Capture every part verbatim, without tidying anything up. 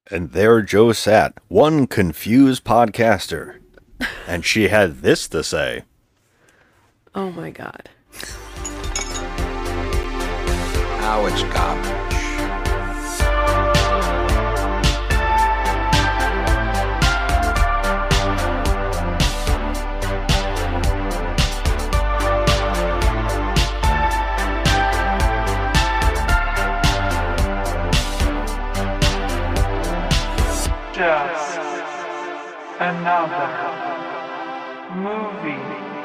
And there Joe sat, one confused podcaster. And she had this to say. Oh my God. Now it's garbage. Just another movie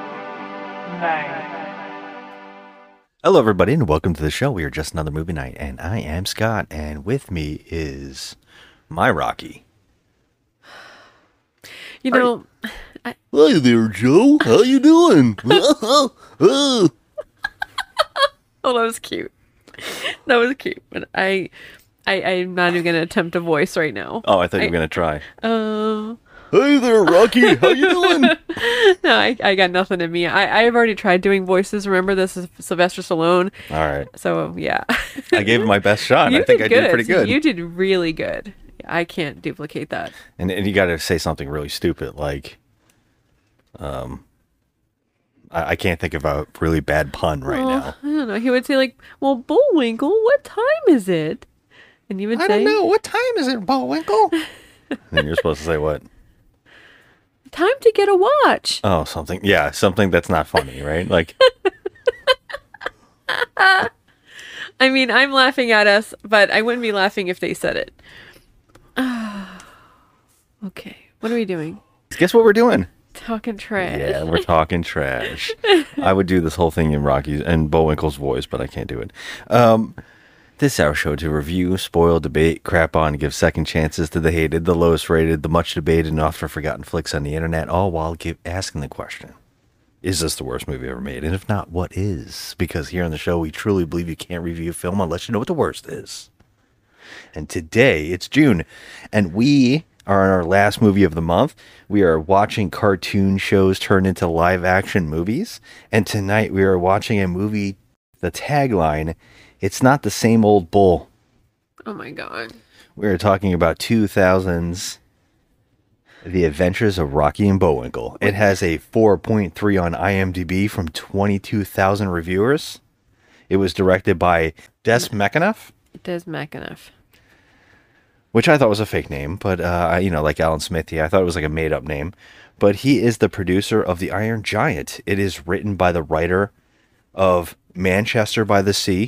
night. Hello, everybody, and welcome to the show. We are Just Another Movie Night, and I am Scott, and with me is my Rocky. You know, I, Hi there, Joe. How you doing? oh, that was cute. That was cute. But I, I, I'm not even gonna attempt a voice right now. Oh, I thought you I- were going to try. Uh, Hey there, Rocky. How you doing? no, I, I got nothing in me. I, I've already tried doing voices. Remember, this is Sylvester Stallone. All right. So yeah, I gave it my best shot. You I think did I good. did pretty good. You did really good. I can't duplicate that. And, and you got to say something really stupid, like, um, I, I can't think of a really bad pun right Well, now. I don't know. He would say like, "Well, Bullwinkle, what time is it?" And you would say, What time is it, Bullwinkle? And you're supposed to say what? "Time to get a watch." Oh, something. Yeah, something that's not funny, right? Like, I mean, I'm laughing at us, but I wouldn't be laughing if they said it. Okay, what are we doing? guess what we're doing? Talking trash. Yeah, we're talking trash. I would do this whole thing in Rocky's and Bullwinkle's voice, but I can't do it. Um, this is our show to review, spoil, debate, crap on, give second chances to the hated, the lowest rated, the much debated, and often forgotten flicks on the internet, all while give, asking the question, is this the worst movie ever made? And if not, what is? Because here on the show, we truly believe you can't review a film unless you know what the worst is. And today, it's June, and we are on our last movie of the month. We are watching cartoon shows turn into live-action movies, and tonight we are watching a movie, the tagline, "It's not the same old bull." Oh my God. We are talking about two thousands, The Adventures of Rocky and Bullwinkle. It has a four point three on IMDb from twenty-two thousand reviewers. It was directed by Des McAnuff, Des McAnuff. which I thought was a fake name, but, uh, you know, like Alan Smithy, I thought it was like a made-up name. But he is the producer of The Iron Giant. It is written by the writer of Manchester by the Sea,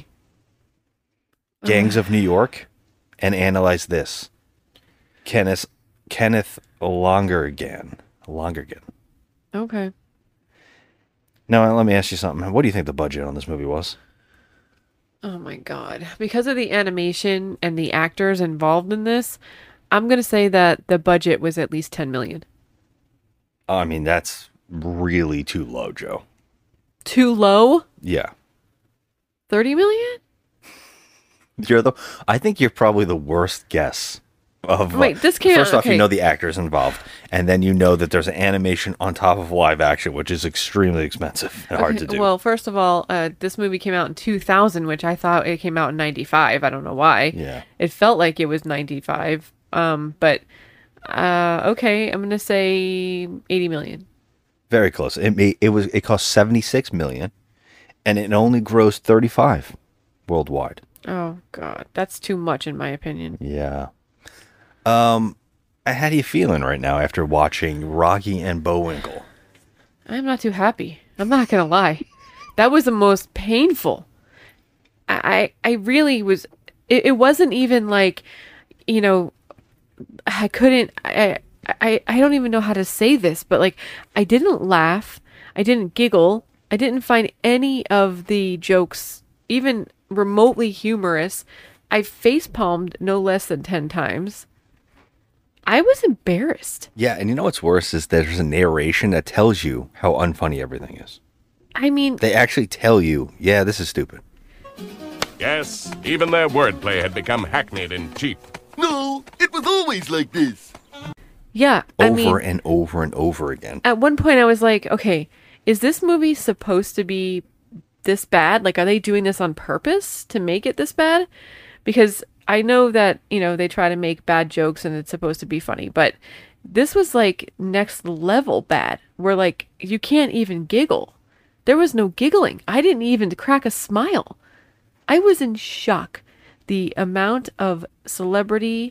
Gangs of New York, and Analyze This, Kenneth Kenneth Lonergan. Lonergan. Okay. Now, let me ask you something. What do you think the budget on this movie was? Oh my God. Because of the animation and the actors involved in this, I'm going to say that the budget was at least ten million. I mean, that's really too low, Joe. Too low? Yeah. thirty million? You're the. I think you're probably the worst guess of. uh, Wait, this came First out- off, you okay. know the actors involved, and then you know that there's an animation on top of live action, which is extremely expensive and hard to Okay, do. Well, first of all, uh, this movie came out in two thousand, which I thought it came out in ninety-five. I don't know why. Yeah. It felt like it was ninety-five. Um, but uh, okay, I'm gonna say eighty million. Very close. It may, it was. It cost seventy-six million, and it only grossed thirty-five worldwide. Oh God, that's too much in my opinion. Yeah. Um, how do you feeling right now after watching Rocky and Bullwinkle? I'm not too happy. I'm not gonna lie. That was the most painful. I I, I really was. It, it wasn't even like, you know, I couldn't. I, I I don't even know how to say this, but like, I didn't laugh. I didn't giggle. I didn't find any of the jokes even remotely humorous. I facepalmed no less than ten times. I was embarrassed. Yeah, and you know what's worse is there's a narration that tells you how unfunny everything is. I mean, They actually tell you, yeah, this is stupid. Yes, even their wordplay had become hackneyed and cheap. No, it was always like this. yeah. I Over mean, and over and over again. at one point I was like, okay, is this movie supposed to be this bad? Like, are they doing this on purpose to make it this bad? Because I know that, you know, they try to make bad jokes and it's supposed to be funny, but this was like next level bad, where like you can't even giggle. There was no giggling. I didn't even crack a smile. I was in shock. The amount of celebrity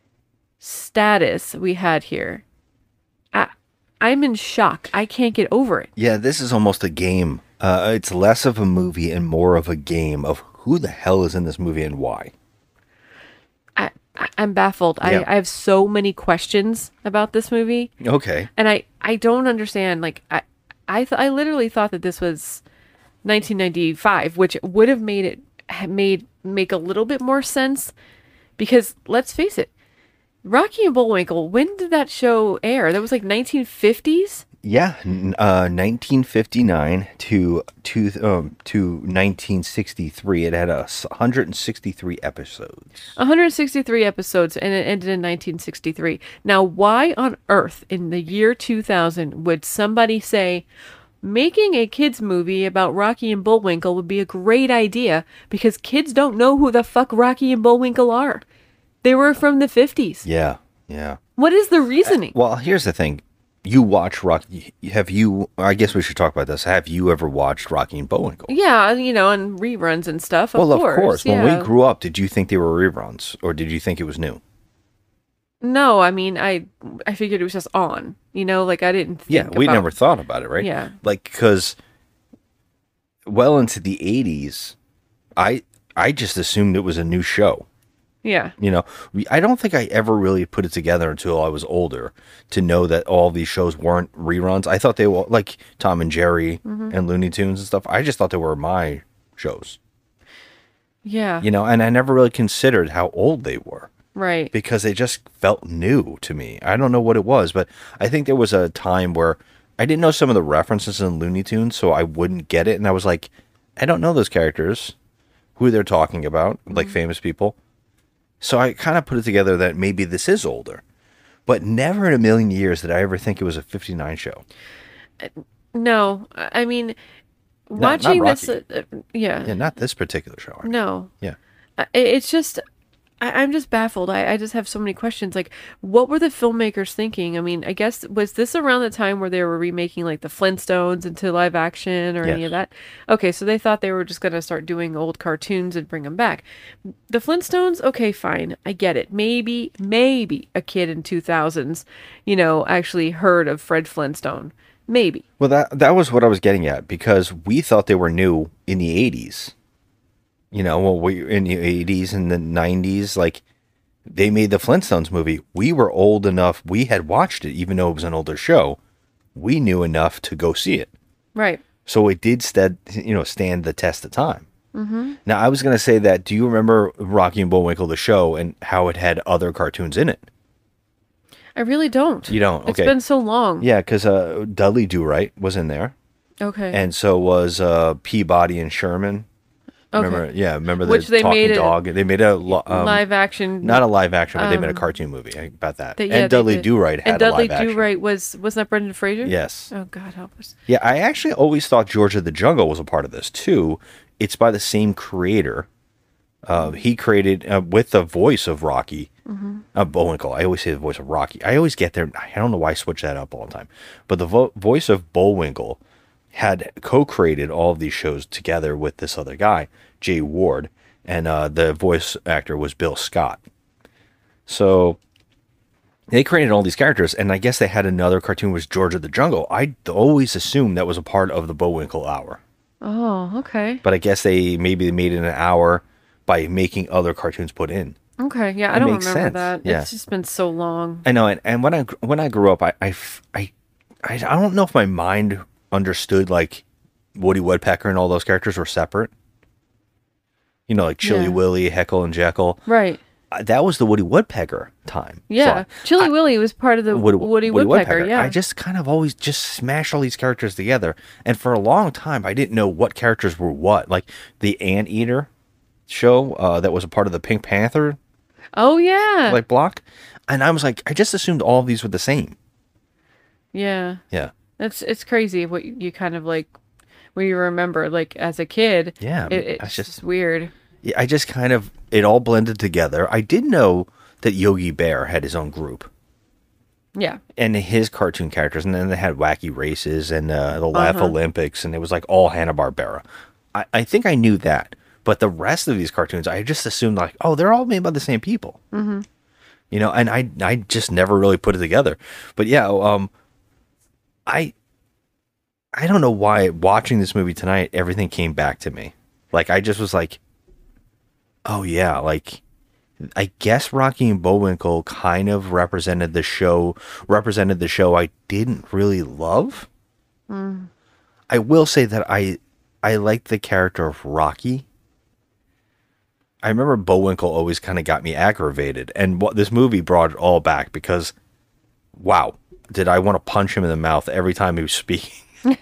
status we had here. I, I'm in shock. I can't get over it. Yeah, this is almost a game. Uh, it's less of a movie and more of a game of who the hell is in this movie and why. I, I I'm baffled. Yeah. I, I have so many questions about this movie. Okay. And I, I don't understand. Like, I I, th- I literally thought that this was nineteen ninety-five, which would have made it ha- made make a little bit more sense. Because let's face it, Rocky and Bullwinkle, when did that show air? That was like nineteen fifties? Yeah, n- uh, nineteen fifty-nine to to um, to nineteen sixty-three. It had a s- one hundred sixty-three episodes. one hundred sixty-three episodes, and it ended in nineteen sixty-three. Now, why on earth in the year two thousand would somebody say, making a kids movie about Rocky and Bullwinkle would be a great idea because kids don't know who the fuck Rocky and Bullwinkle are? They were from the fifties. Yeah, yeah. What is the reasoning? Well, here's the thing. You watch Rocky. Have you? I guess we should talk about this. Have you ever watched Rocky and Bullwinkle? Yeah, you know, and reruns and stuff. Of well, course, of course. When yeah. we grew up, did you think they were reruns, or did you think it was new? No, I mean, I I figured it was just on. You know, like I didn't. Think Yeah, we about- never thought about it, right? Yeah. Like because well into the eighties, I I just assumed it was a new show. Yeah. You know, we, I don't think I ever really put it together until I was older to know that all these shows weren't reruns. I thought they were like Tom and Jerry Mm-hmm. and Looney Tunes and stuff. I just thought they were my shows, Yeah. you know, and I never really considered how old they were Right. because they just felt new to me. I don't know what it was, but I think there was a time where I didn't know some of the references in Looney Tunes, so I wouldn't get it. And I was like, I don't know those characters, who they're talking about, like famous people. So I kind of put it together that maybe this is older, but never in a million years did I ever think it was a fifty-nine show. No, I I mean, not watching this, uh, Rocky. uh, yeah, Yeah, not this particular show. I mean. no, Yeah. I- it's just, I, I'm just baffled. I, I just have so many questions. Like, what were the filmmakers thinking? I mean, I guess, was this around the time where they were remaking like the Flintstones into live action or any Yes. of that? Okay, so they thought they were just going to start doing old cartoons and bring them back. The Flintstones, okay, fine. I get it. Maybe, maybe a kid in two thousands, you know, actually heard of Fred Flintstone. Maybe. Well, that that was what I was getting at because we thought they were new in the eighties. You know, well, we in the eighties and the nineties, like they made the Flintstones movie. We were old enough. We had watched it, even though it was an older show. We knew enough to go see it, Right. so it did stead, you know, stand the test of time. Mm-hmm. Now, I was going to say that. Do you remember Rocky and Bullwinkle the show and how it had other cartoons in it? I really don't. You don't? It's Okay. been so long. Yeah, because uh, Dudley Do Right was in there, Okay. and so was uh, Peabody and Sherman. Okay. Remember? Yeah, remember the Which they talking made a dog? They made a lo- um, live action. not a live action, but they made a um, cartoon movie about that. that- yeah, and they Dudley did. Do Right had And Dudley a live action. Do Right was wasn't that Brendan Fraser? Yes. Oh God help us. Yeah, I actually always thought George of the Jungle was a part of this too. It's by the same creator. Uh, he created uh, with the voice of Rocky, Mm-hmm. uh, Bullwinkle. I always say the voice of Rocky. I always get there. I don't know why I switch that up all the time. But the vo- voice of Bullwinkle had co-created all of these shows together with this other guy, Jay Ward, and uh, the voice actor was Bill Scott. So they created all these characters, and I guess they had another cartoon was George of the Jungle. I always assumed that was a part of the Bullwinkle hour, Oh, okay. but I guess they maybe they made it an hour by making other cartoons put in. Okay. Yeah, I It don't makes remember sense. that. Yeah. It's just been so long. I know, and, and when I gr- when I grew up, I, I f- I I I don't know if my mind understood like Woody Woodpecker and all those characters were separate. You know, like Chilly Yeah. Willy, Heckle and Jekyll. Right. Uh, That was the Woody Woodpecker time. Yeah. So Chili Willy was part of the Woody, Woody, Woody Woodpecker. Yeah. I just kind of always just smash all these characters together, and for a long time, I didn't know what characters were what. Like the Anteater show uh, that was a part of the Pink Panther oh yeah. like block, and I was like, I just assumed all of these were the same. yeah. Yeah, It's it's crazy what you, you kind of like when you remember like as a kid. Yeah, It, that's it's just- just weird. Yeah, I just kind of, it all blended together. I did know that Yogi Bear had his own group. Yeah. And his cartoon characters, and then they had Wacky Races and uh, the Laugh Uh-huh. Olympics, and it was like all Hanna-Barbera. I, I think I knew that. But the rest of these cartoons, I just assumed like, oh, they're all made by the same people. Mm-hmm. You know, and I I just never really put it together. But yeah, um, I I don't know why watching this movie tonight, everything came back to me. Like, I just was like, oh yeah, like, I guess Rocky and Bullwinkle kind of represented the show, represented the show I didn't really love. Mm. I will say that I I liked the character of Rocky. I remember Bullwinkle always kind of got me aggravated, and what this movie brought it all back because, wow, did I want to punch him in the mouth every time he was speaking?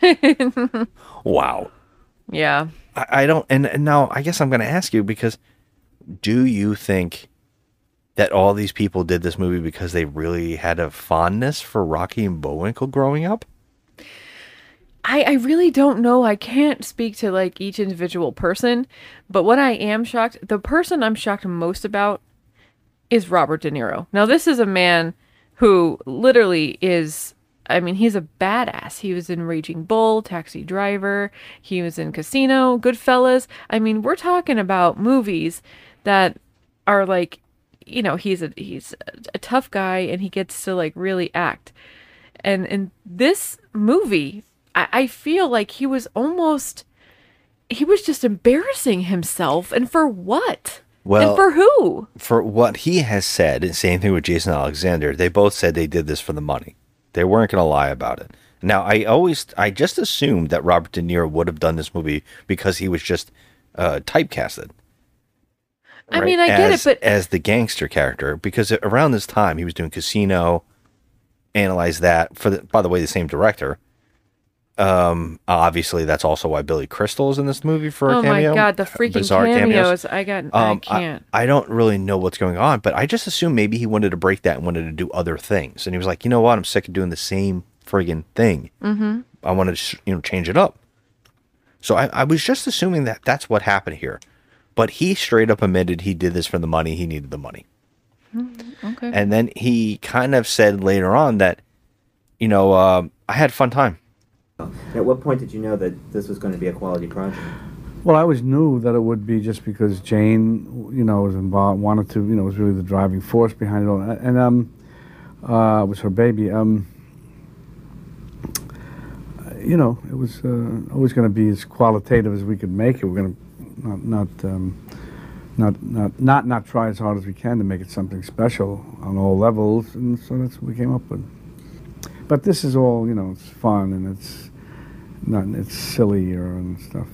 Wow. Yeah. I, I don't, and, and now I guess I'm going to ask you because, do you think that all these people did this movie because they really had a fondness for Rocky and Bullwinkle growing up? I, I really don't know. I can't speak to like each individual person, but what I am shocked, the person I'm shocked most about is Robert De Niro. Now, this is a man who literally is, I mean, he's a badass. He was in Raging Bull, Taxi Driver. He was in Casino, Goodfellas. I mean, we're talking about movies that are like, you know, he's a he's a tough guy and he gets to like really act. And in this movie, I, I feel like he was almost, he was just embarrassing himself. And for what? Well, and for who? For what he has said, and same thing with Jason Alexander, they both said they did this for the money. They weren't going to lie about it. Now, I always, I just assumed that Robert De Niro would have done this movie because he was just uh, typecasted. I right? mean, I get as, it, but as the gangster character, because around this time he was doing Casino, Analyze That, for the, by the way, the same director. Um, obviously, that's also why Billy Crystal is in this movie for a oh cameo. my god, the freaking Bizarre cameos! I got, Um, I can't. I, I don't really know what's going on, but I just assumed maybe he wanted to break that and wanted to do other things. And he was like, you know what? I'm sick of doing the same friggin' thing. Mm-hmm. I want to, sh- you know, change it up. So I, I was just assuming that that's what happened here. But he straight up admitted he did this for the money. He needed the money. Okay. And then he kind of said later on that, you know, uh, I had a fun time. At what point did you know that this was going to be a quality project? Well, I always knew that it would be just because Jane, you know, was involved, wanted to, you know, was really the driving force behind it all. And um, uh, it was her baby. Um, you know, it was uh, always going to be as qualitative as we could make it. We're going to not not, um, not not not not try as hard as we can to make it something special on all levels, and so that's what we came up with. But this is all, you know, it's fun and it's not, it's sillier and stuff.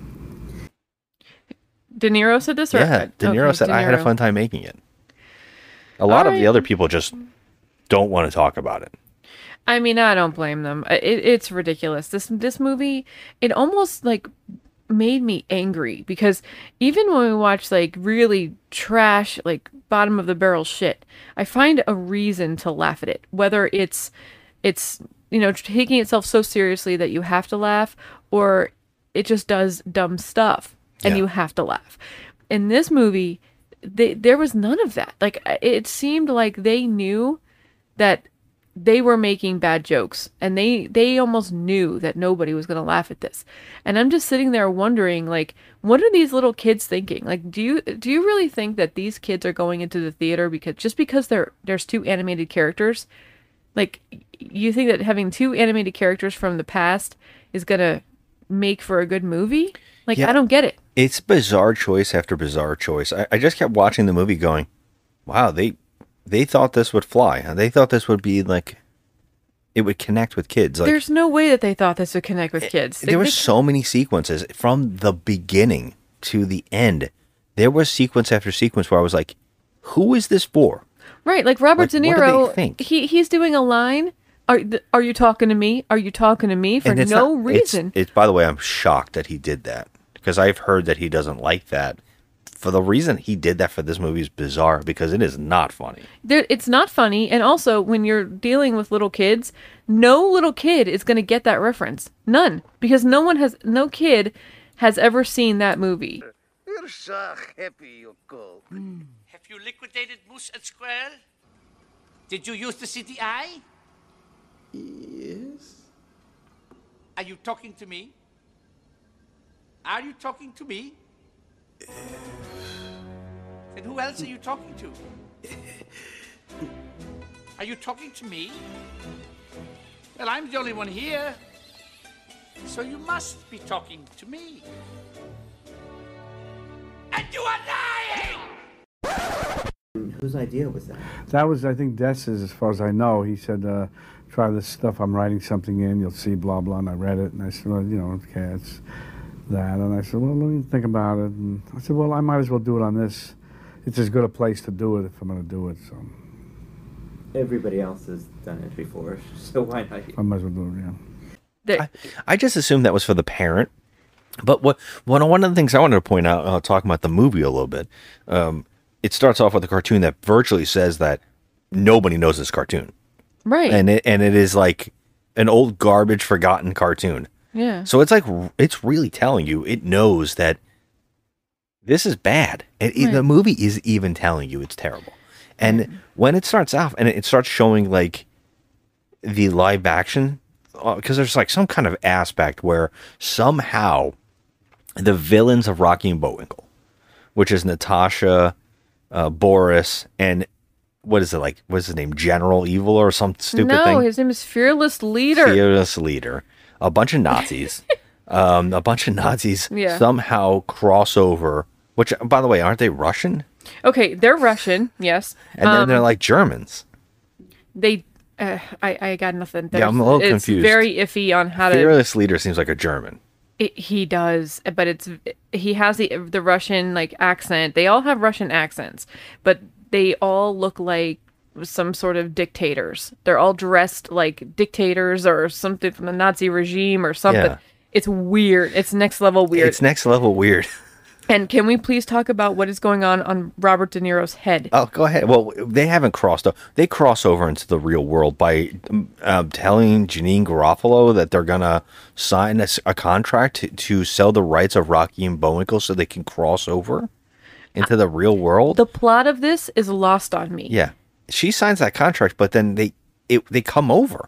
De Niro said this? Or? Yeah, De Niro Okay, said, De I had a Niro. fun time making it. A lot of the Alright. other people just don't want to talk about it. I mean, I don't blame them. It, it's ridiculous. This this movie, it almost like made me angry because even when we watch like really trash, like bottom of the barrel shit, I find a reason to laugh at it. Whether it's it's you know taking itself so seriously that you have to laugh, or it just does dumb stuff and Yeah. you have to laugh. In this movie, they, there was none of that. Like it seemed like they knew that they were making bad jokes and they they almost knew that nobody was going to laugh at this. And I'm just sitting there wondering, like, what are these little kids thinking? Like, do you do you really think that these kids are going into the theater because just because there there's two animated characters? Like, you think that having two animated characters from the past is going to make for a good movie? Like, Yeah. I don't get it. It's bizarre choice after bizarre choice. I, I just kept watching the movie going, wow, they they thought this would fly. They thought this would be like, it would connect with kids. Like, There's no way that they thought this would connect with kids. They- there were they- so many sequences from the beginning to the end. There was sequence after sequence where I was like, who is this for? Right, like Robert Like, De what do they Niro, think? he he's doing a line. Are th- are you talking to me? Are you talking to me for And it's no not- it's- reason? It's, by the way, I'm shocked that he did that because I've heard that he doesn't like that. For the reason he did that for this movie is bizarre because it is not funny. There, it's not funny, and also when you're dealing with little kids, no little kid is going to get that reference. None, because no one has, no kid has ever seen that movie. you're so happy, you go. Have you liquidated Moose and Squirrel? Did you use the C T I? Yes? Are you talking to me? Are you talking to me? Then who else are you talking to? Are you talking to me? Well, I'm the only one here. So you must be talking to me. And you are lying! Whose idea was that? That was, I think, Dess's, as far as I know. He said, uh, try this stuff. I'm writing something in. You'll see, blah, blah. And I read it. And I said, well, you know, okay, it's that. And I said, well, let me think about it. And I said, well, I might as well do it on this. It's as good a place to do it if I'm going to do it. So Everybody else has done it before, so why not you? I might as well do it, yeah. The- I, I just assumed that was for the parent. But what one one of the things I wanted to point out, uh, talking about the movie a little bit, um, it starts off with a cartoon that virtually says that nobody knows this cartoon, right. and it and it is like an old garbage, forgotten cartoon. yeah. So it's like it's really telling you it knows that this is bad, and it- the Right. movie is even telling you it's terrible. And when it starts off and it starts showing like the live action, because there's like some kind of aspect where somehow the villains of Rocky and Bullwinkle, which is Natasha, uh, Boris, and what is it like? What's his name? General Evil or some stupid no, thing? his name is Fearless Leader. Fearless Leader. A bunch of Nazis. um, a bunch of Nazis Yeah. somehow cross over. Which, by the way, aren't they Russian? Okay, they're Russian, yes. And then Um, they're like Germans. They, uh, I, I got nothing. Yeah, I'm a There's- little it's confused. very iffy on how to. Fearless Leader seems like a German. It, he does, but it's he has the the Russian like accent. They all have Russian accents, but they all look like some sort of dictators. They're all dressed like dictators or something from the Nazi regime or something. Yeah. It's weird. It's next level weird. It's next level weird. And can we please talk about what is going on on Robert De Niro's head? Oh, go ahead. Well, they haven't crossed over. They cross over into the real world by um, telling Janine Garofalo that they're going to sign a, s- a contract to, to sell the rights of Rocky and Bullwinkle so they can cross over into the real world. The plot of this is lost on me. Yeah. She signs that contract, but then they it, they come over.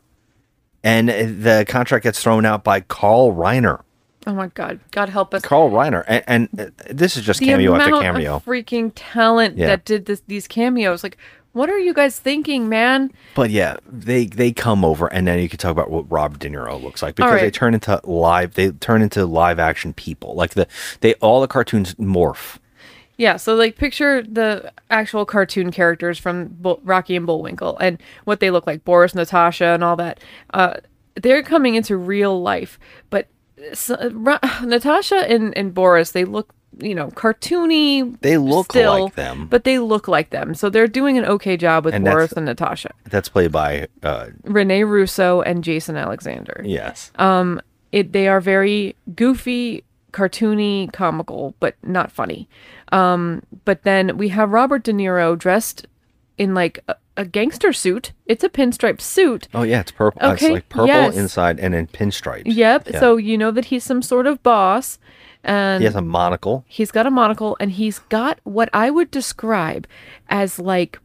And the contract gets thrown out by Carl Reiner. Oh my God. God help us. Carl Reiner. And, and uh, this is just the cameo amount after cameo. of freaking talent Yeah. that did this these cameos. Like, what are you guys thinking, man? But yeah, they they come over, and then you can talk about what Robert De Niro looks like because All right. they turn into live. They turn into live action people. Like the they all the cartoons morph. Yeah, so like picture the actual cartoon characters from Bull- Rocky and Bullwinkle and what they look like, Boris, Natasha, and all that. Uh, they're coming into real life, but so, Ra- Natasha and, and Boris, they look, you know, cartoony. They look still, like them. but they look like them. So they're doing an okay job with And Boris that's- and Natasha. That's played by uh, Rene Russo and Jason Alexander. yes. Um, it they are very goofy, cartoony, comical, but not funny. Um, but then we have Robert De Niro dressed in like a, a gangster suit. It's a pinstripe suit. Oh yeah, it's purple. It's Okay, like purple yes. inside and then pinstripes. Yep. Yeah. So you know that he's some sort of boss, and he has a monocle. he's got a monocle, and he's got what I would describe as like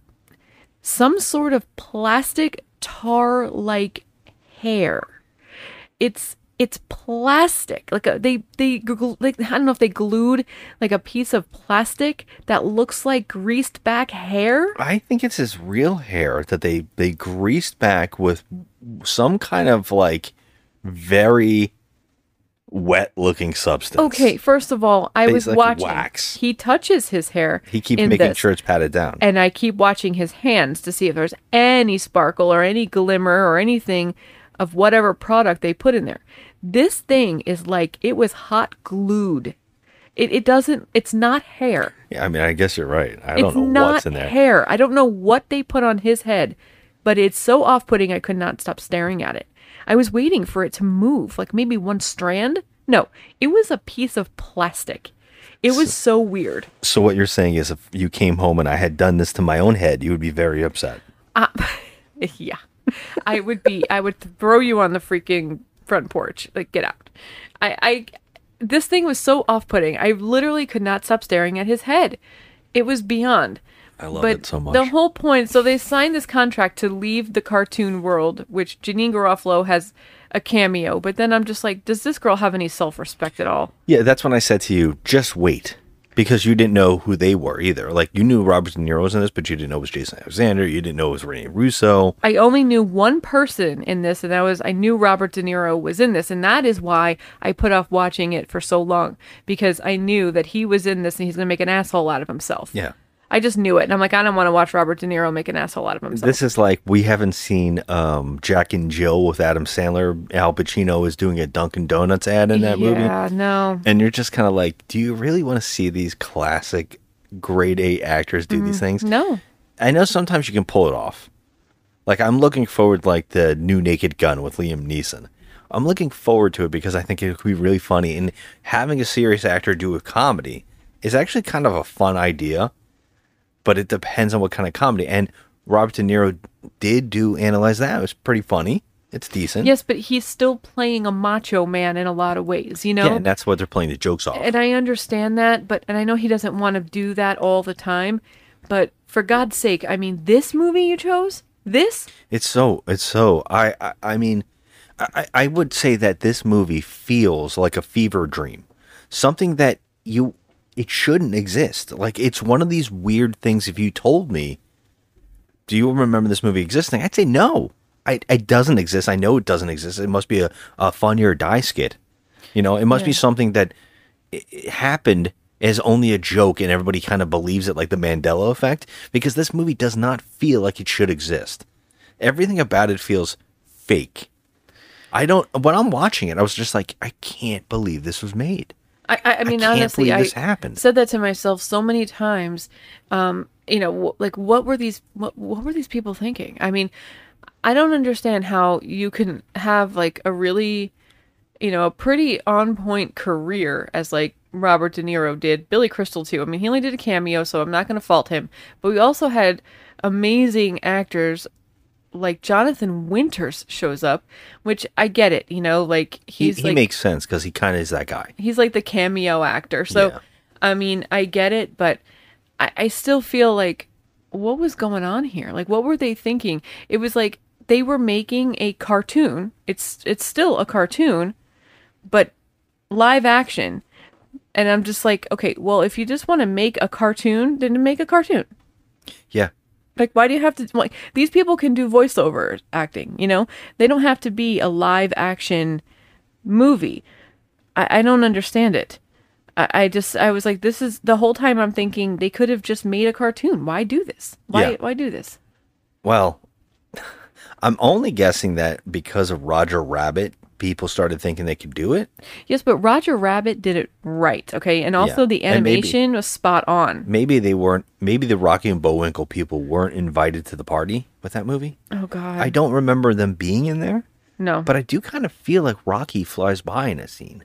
some sort of plastic tar-like hair. It's it's plastic. Like a, they they gl- like I don't know if they glued like a piece of plastic that looks like greased back hair. I think it's his real hair that they they greased back with some kind of like very wet looking substance. Okay, first of all, I It's was like watching. wax. He touches his hair. He keeps in making this, sure it's patted down. and I keep watching his hands to see if there's any sparkle or any glimmer or anything of whatever product they put in there. This thing is like it was hot glued. It it doesn't. It's not hair. Yeah, I mean, I guess you're right. I It's don't know not what's in there. hair. I don't know what they put on his head, but it's so off-putting I could not stop staring at it. I was waiting for it to move, like maybe one strand. No, it was a piece of plastic. It was so weird. So what you're saying is, if you came home and I had done this to my own head, you would be very upset. Uh, yeah, I would be. I would throw you on the freaking front porch. Like, get out. I, I, this thing was so off-putting. I literally could not stop staring at his head. It was beyond. I love but it so much. The whole point, so they signed this contract to leave the cartoon world, which Janine Garofalo has a cameo, but then I'm just like, does this girl have any self-respect at all? Yeah, that's when I said to you, just wait. Because you didn't know who they were either. Like, you knew Robert De Niro was in this, but you didn't know it was Jason Alexander. You didn't know it was Rene Russo. I only knew one person in this, and that was, I knew Robert De Niro was in this, and that is why I put off watching it for so long, because I knew that he was in this and he's going to make an asshole out of himself. Yeah. I just knew it, and I'm like, I don't want to watch Robert De Niro make an asshole out of himself. This is like, we haven't seen um, Jack and Jill with Adam Sandler. Al Pacino is doing a Dunkin' Donuts ad in that movie. Yeah, no. And you're just kind of like, do you really want to see these classic grade A actors do mm, these things? No. I know sometimes you can pull it off. Like, I'm looking forward, like, the new Naked Gun with Liam Neeson. I'm looking forward to it because I think it could be really funny. And having a serious actor do a comedy is actually kind of a fun idea. But it depends on what kind of comedy. And Robert De Niro did do Analyze That. It was pretty funny. It's decent. Yes, but he's still playing a macho man in a lot of ways, you know? Yeah, and that's what they're playing the jokes off. And I understand that, but and I know he doesn't want to do that all the time. But for God's sake, I mean, this movie you chose? This? It's so, it's so, I, I, I mean, I, I would say that this movie feels like a fever dream. Something that you... It shouldn't exist. Like, it's one of these weird things. If you told me, do you remember this movie existing? I'd say no. I, it doesn't exist. I know it doesn't exist. It must be a, a Funny or Die skit. You know, it must yeah. be something that it, it happened as only a joke and everybody kind of believes it, like the Mandela effect, because this movie does not feel like it should exist. Everything about it feels fake. I don't, when I'm watching it, I was just like, I can't believe this was made. I, I mean, I honestly, I happened. said that to myself so many times. Um, you know, w- like what were these, what, what were these people thinking? I mean, I don't understand how you can have like a really, you know, a pretty on point career as like Robert De Niro did, Billy Crystal too. I mean, he only did a cameo, so I'm not going to fault him. But we also had amazing actors. Like Jonathan Winters shows up, which I get it, you know, like he's he, he like, makes sense because he kind of is that guy. He's like the cameo actor. So, yeah. I mean, I get it, but I, I still feel like what was going on here? Like, what were they thinking? It was like they were making a cartoon. It's it's still a cartoon, but live action. And I'm just like, okay, well, if you just want to make a cartoon, then make a cartoon. Yeah. Like, why do you have to, like, these people can do voiceover acting, you know? They don't have to be a live action movie. I, I don't understand it. I, I just, I was like, this is, the whole time I'm thinking they could have just made a cartoon. Why do this? Why, yeah. why do this? Well, I'm only guessing that because of Roger Rabbit, people started thinking they could do it. Yes, but Roger Rabbit did it right, okay? And also yeah. the animation maybe, was spot on. Maybe they weren't, maybe the Rocky and Bullwinkle people weren't invited to the party with that movie. Oh, God. I don't remember them being in there. No. But I do kind of feel like Rocky flies by in a scene.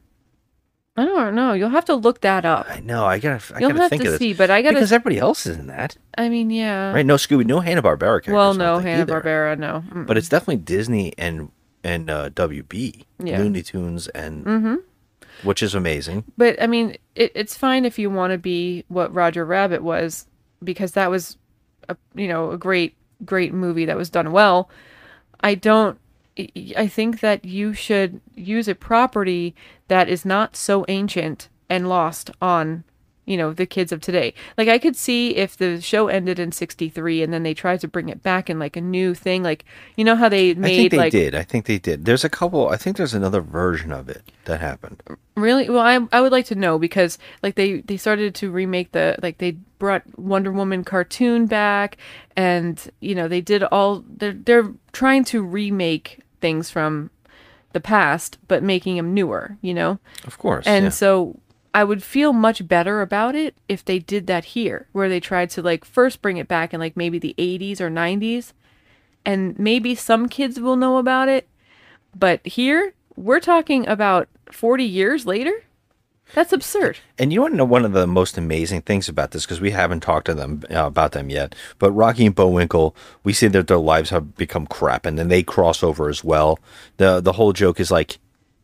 I don't know. You'll have to look that up. I know. I gotta. I You'll gotta have think to of this see, but I gotta because everybody else is in that. I mean, yeah. Right? No Scooby, no Hanna Barbera characters. Well, no Hanna Hanna-Barbera, no. Mm-mm. But it's definitely Disney and and uh, W B, yeah. Looney Tunes, and mm-hmm. which is amazing. But I mean, it, it's fine if you want to be what Roger Rabbit was, because that was, a, you know, a great, great movie that was done well. I don't. I think that you should use a property that is not so ancient and lost on, you know, the kids of today. Like, I could see if the show ended in sixty-three and then they tried to bring it back in like a new thing, like, you know how they made, I think they like, did. I think they did. There's a couple. I think there's another version of it that happened. Really? Well, I I would like to know, because like they they started to remake the, like they brought Wonder Woman cartoon back, and you know they did all they're they're trying to remake things from the past, but making them newer, you know? Of course. And yeah. so I would feel much better about it if they did that here, where they tried to like first bring it back in like maybe the eighties or nineties, and maybe some kids will know about it. But here, we're talking about forty years later? That's absurd. And you want to know one of the most amazing things about this, because we haven't talked to them uh, about them yet, but Rocky and Bullwinkle, we see that their lives have become crap, and then they cross over as well. The the whole joke is like,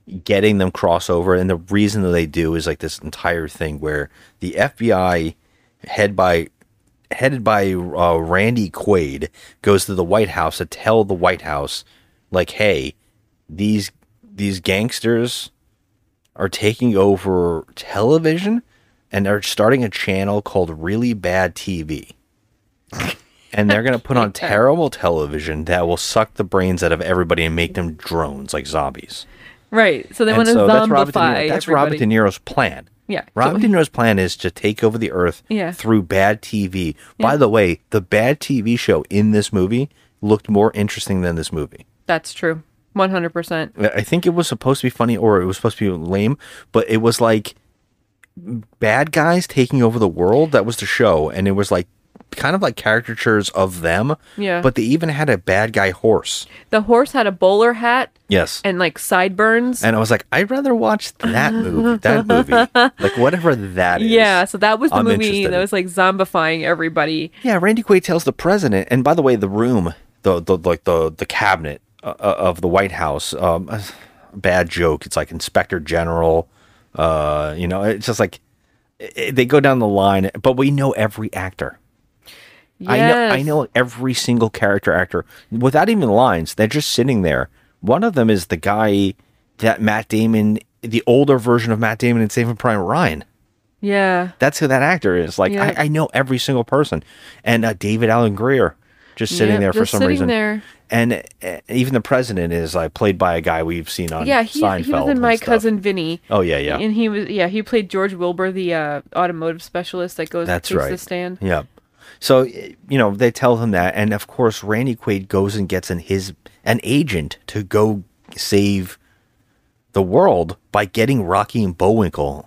getting them crossover, and the reason that they do is like this entire thing where the F B I head by headed by uh, Randy Quaid goes to the White House to tell the White House, like, hey, these these gangsters are taking over television and they're starting a channel called Really Bad T V. And they're going to put on terrible television that will suck the brains out of everybody and make them drones like zombies. Right. So they And want to so that's Robert De zombify Niro. That's everybody. Robert De Niro's plan. Yeah. Robert So- De Niro's plan is to take over the earth Yeah. through bad T V. By Yeah. the way, the bad T V show in this movie looked more interesting than this movie. That's true. one hundred percent. I think it was supposed to be funny or it was supposed to be lame, but it was like bad guys taking over the world. That was the show. And it was like kind of like caricatures of them. Yeah. But they even had a bad guy horse. The horse had a bowler hat Yes. and like sideburns. And I was like, I'd rather watch that movie. That movie. Like whatever that is. Yeah, so that was the I'm movie interested that in. was like zombifying everybody. Yeah, Randy Quaid tells the president, and by the way, the room, the, the like the the cabinet uh, of the White House, um, a bad joke. It's like Inspector General. Uh, you know, it's just like it, they go down the line, but we know every actor. I know, I Yes. know every single character actor without even lines. They're just sitting there. One of them is the guy that Matt Damon, the older version of Matt Damon in Saving Private Ryan. Yeah. That's who that actor is. Like Yeah. I, I know every single person, and uh, David Allen Greer just sitting Yep, there for just some sitting reason. there. And uh, even the president is like played by a guy we've seen on Yeah, he, Seinfeld. he was in and My stuff. Cousin Vinny. Oh yeah, yeah. And he was yeah, he played George Wilbur, the uh, automotive specialist that goes That's takes right. the stand. Yeah. So you know they tell him that, and of course Randy Quaid goes and gets an his an agent to go save the world by getting Rocky and Bullwinkle.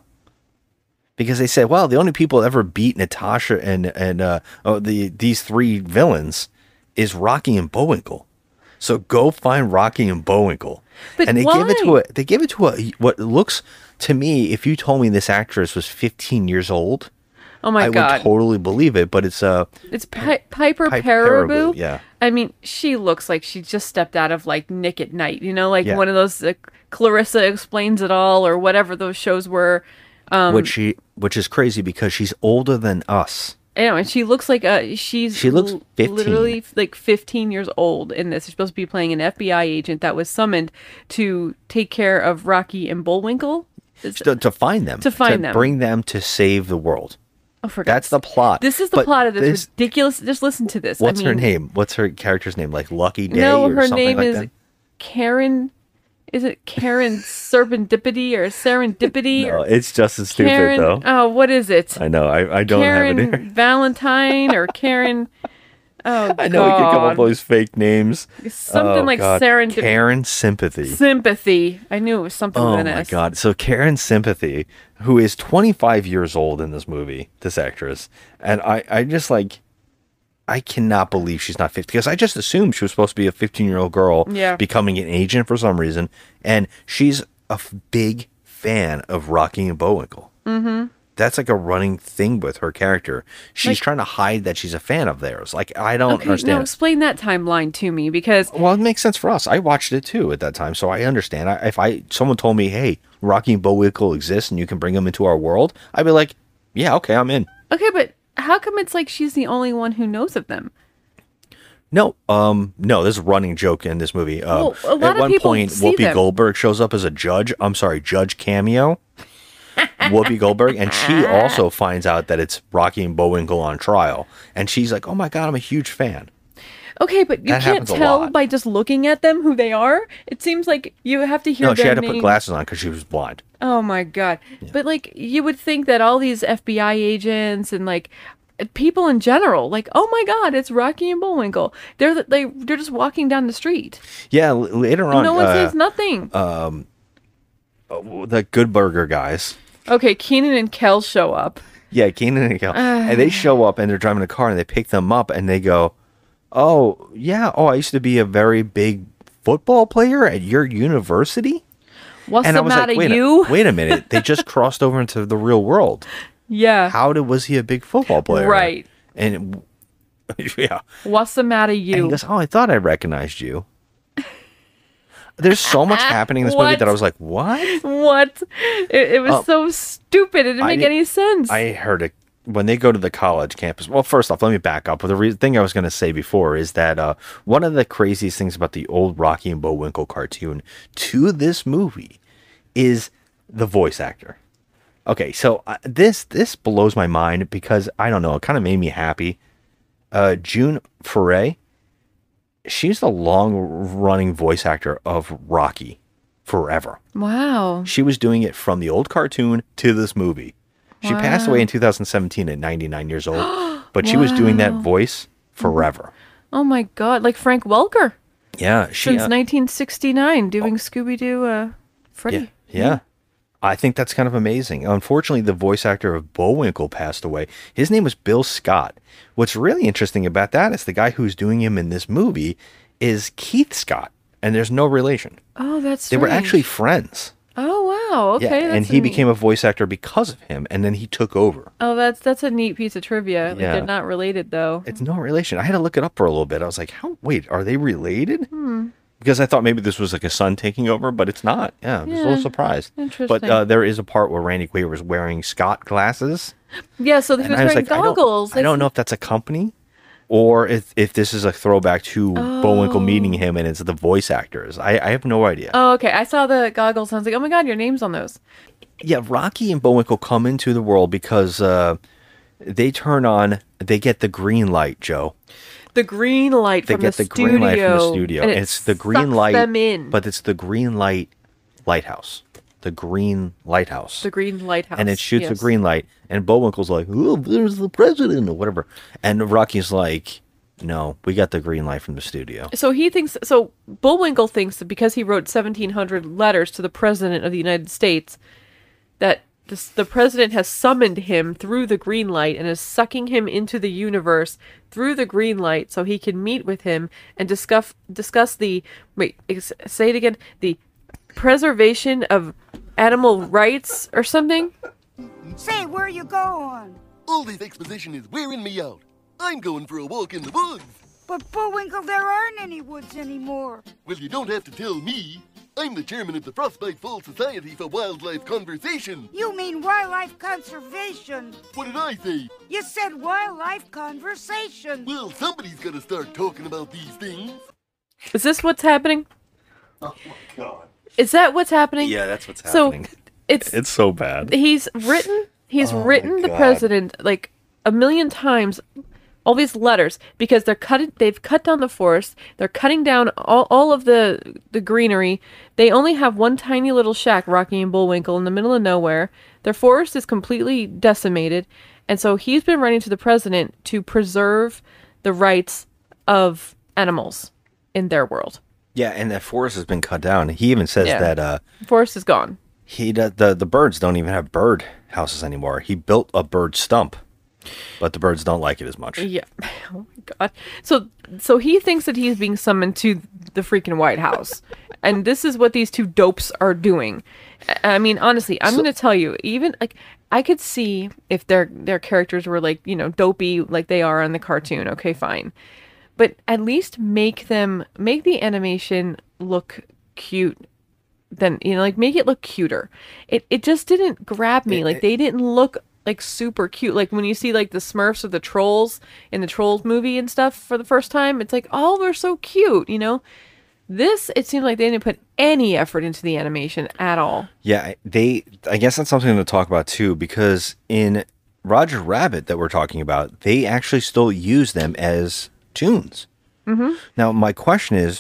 Because they said, well, the only people that ever beat Natasha and and uh, oh, the these three villains is Rocky and Bullwinkle. So go find Rocky and Bullwinkle. But and they give it to why? a they give it to a what looks to me, if you told me this actress was fifteen years old, Oh my I god. would totally believe it. But it's uh It's Pi- Piper Piper Perabo. Perabo, yeah. I mean, she looks like she just stepped out of like Nick at Night, you know, like Yeah. one of those uh, Clarissa Explains It All or whatever those shows were. Um, which she which is crazy because she's older than us. Anyway, she looks like uh she's She looks l- fifteen. literally like fifteen years old in this. She's supposed to be playing an F B I agent that was summoned to take care of Rocky and Bullwinkle. Is- To, to find them. To find them. Bring them to save the world. Oh, for That's God's the plot. This is the But plot of this, this- ridiculous. Just listen to this. What's I her mean, name? What's her character's name? Like Lucky Day No, or her something name like is that? Karen. Is it Karen Serendipity or Serendipity? No, or it's just as stupid Karen, though. Oh, what is it? I know. I, I don't Karen have it here. Valentine or Karen? Oh, I know we can come up God. with these fake names. Something Oh, like God. Serendipity. Karen Sympathy. Sympathy. I knew it was something Oh with an my S. God. So Karen Sympathy, who is twenty-five years old in this movie, this actress, and I, I just like, I cannot believe she's not fifty because I just assumed she was supposed to be a fifteen-year-old girl Yeah. becoming an agent for some reason, and she's a f- big fan of Rocky and Bullwinkle. Mm-hmm. That's like a running thing with her character. She's Like- trying to hide that she's a fan of theirs. Like I don't Okay, now understand. explain that timeline to me because Well, it makes sense for us. I watched it too at that time, so I understand. I, if I someone told me, "Hey, Rocky and Bullwinkle exists, and you can bring them into our world," I'd be like, "Yeah, okay, I'm in." okay, but how come it's like she's the only one who knows of them? No, um, no, there's a running joke in this movie. Um, Well, a lot at of one people point, see Whoopi them. Goldberg shows up as a judge. I'm sorry, Judge Cameo. Whoopi Goldberg, and she also finds out that it's Rocky and Bullwinkle on trial, and she's like, "Oh my God, I'm a huge fan." Okay, but you That can't happens a tell lot. by just looking at them who they are. It seems like you have to hear No, she their had to name. put glasses on because she was blind. Oh my god! But like, you would think that all these F B I agents and like people in general, like, oh my god, it's Rocky and Bullwinkle. They're the- they they're just walking down the street. Yeah, l- later on, no one uh, says nothing. the Good Burger guys. Okay, Keenan and Kel show up. Yeah, Keenan and Kel. and they show up and they're driving a car and they pick them up and they go, "Oh, yeah. Oh, I used to be a very big football player at your university." What's And I the was matter, like, wait, you? A, wait a minute. They just crossed over into the real world. Yeah. How did was he a big football player? Right. And yeah. What's the matter, And he you? goes, "Oh, I thought I recognized you." There's so much happening in this movie What? that I was like, what? What? It, it was Oh. so stupid. It didn't I make did- any sense. I heard it when they go to the college campus. Well, first off, let me back up. The re- thing I was going to say before is that uh, one of the craziest things about the old Rocky and Bullwinkle cartoon to this movie is the voice actor. Okay, so uh, this this blows my mind because I don't know, it kind of made me happy. Uh, June Foray, she's the long-running voice actor of Rocky forever. wow. She was doing it from the old cartoon to this movie. She passed away in two thousand seventeen at ninety-nine years old, but she was doing that voice forever. Oh my God. Like Frank Welker Yeah, she. since uh, nineteen sixty-nine doing Scooby Doo uh, yeah, Freddy. yeah. I think that's kind of amazing. Unfortunately, the voice actor of Bullwinkle passed away. His name was Bill Scott. What's really interesting about that is the guy who's doing him in this movie is Keith Scott, and there's no relation. Oh, that's They were strange. actually friends. Oh wow. Okay. Yeah, and that's he a became neat- a voice actor because of him, and then he took over. Oh, that's that's a neat piece of trivia. Like, Yeah. they're not related though. It's no relation. I had to look it up for a little bit. I was like, "How? Wait, are they related?" Hmm. Because I thought maybe this was like a son taking over, but it's not. Yeah, I was a little Yeah, surprised. But interesting. uh, there is a part where Randy Quaid was wearing Scott glasses, Yeah. So he and was I was wearing like, I don't, goggles. I don't know if that's a company, or if if this is a throwback to Bullwinkle meeting him and it's the voice actors. I, I have no idea. Oh, okay. I saw the goggles. And I was like, oh my God, your name's on those. Yeah, Rocky and Bullwinkle come into the world because uh, they turn on, they get the green light, Joe. The green light They from get the, the studio. green light from the studio. And And it it's the green sucks light, them in. but it's the green light lighthouse. The green lighthouse. The green lighthouse. and it shoots the yes. green light, and Bullwinkle's like, "Oh, there's the president," or whatever. And Rocky's like, "No, we got the green light from the studio." So he thinks. So Bullwinkle thinks that because he wrote seventeen hundred letters to the president of the United States, that this, the president has summoned him through the green light and is sucking him into the universe through the green light, so he can meet with him and discuss discuss the wait. ex- Say it again. The preservation of animal rights or something. Say, where you going? All this exposition is wearing me out. I'm going for a walk in the woods. But Bullwinkle, there aren't any woods anymore. Well, you don't have to tell me. I'm the chairman of the Frostbite Fall Society for Wildlife Conversation. You mean wildlife conservation. What did I say? You said wildlife conversation. Well, somebody's got to start talking about these things. Is this what's happening? Oh, my God. Is that what's happening? Yeah, that's what's So happening. it's It's so bad. he's written he's Oh my written the God. president like a million times all these letters because they're cutting they've cut down the forest, they're cutting down all, all of the the greenery. They only have one tiny little shack, Rocky and Bullwinkle, in the middle of nowhere. Their forest is completely decimated, and so he's been writing to the president to preserve the rights of animals in their world. Yeah, and that forest has been cut down. He even says Yeah. that uh, The forest is gone. he does, the the birds don't even have bird houses anymore. He built a bird stump, but the birds don't like it as much. Yeah. Oh my god. So so he thinks that he's being summoned to the freaking White House. And this is what these two dopes are doing. I I mean, honestly, I'm So- going to tell you, even like I could see if their their characters were like, you know, dopey like they are on the cartoon. Okay, fine. But at least make them make the animation look cute. Then, you know, like make it look cuter. It it just didn't grab me. It- like it- they didn't look like super cute. Like when you see like the Smurfs or the Trolls in the Trolls movie and stuff for the first time, it's like, oh, they're so cute, you know? This, it seemed like they didn't put any effort into the animation at all. Yeah, they. I guess that's something to talk about too, because in Roger Rabbit that we're talking about, they actually still use them as tunes. Mm-hmm. Now, my question is,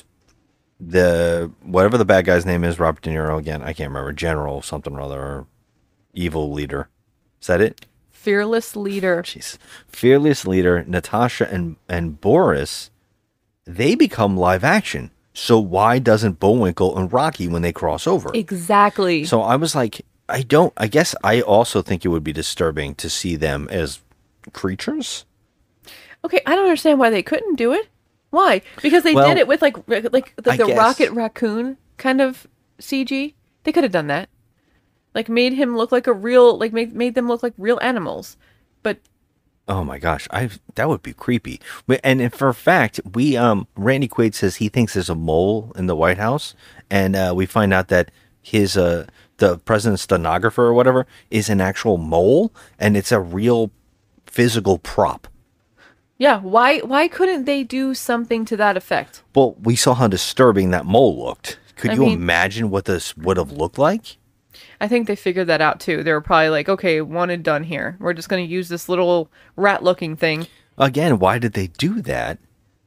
the whatever the bad guy's name is, Robert De Niro again, I can't remember, General something or other, or evil leader. Is that it? Fearless leader. Jeez. Fearless leader, Natasha and and Boris, they become live action. So why doesn't Bullwinkle and Rocky when they cross over? Exactly. So I was like, I don't, I guess I also think it would be disturbing to see them as creatures. Okay, I don't understand why they couldn't do it. Why? Because they Well, did it with like like like I the guess- Rocket Raccoon kind of C G. They could have done that. Like made him look like a real like made made them look like real animals. But Oh my gosh, I that would be creepy. But- And and for a fact, we um Randy Quaid says he thinks there's a mole in the White House, and uh, we find out that his uh the president's stenographer or whatever is an actual mole, and it's a real physical prop. Yeah, why why couldn't they do something to that effect? Well, we saw how disturbing that mole looked. Could I you mean- imagine what this would have looked like? I think they figured that out too. They were probably like, okay, one and done here. We're just going to use this little rat-looking thing. Again, why did they do that?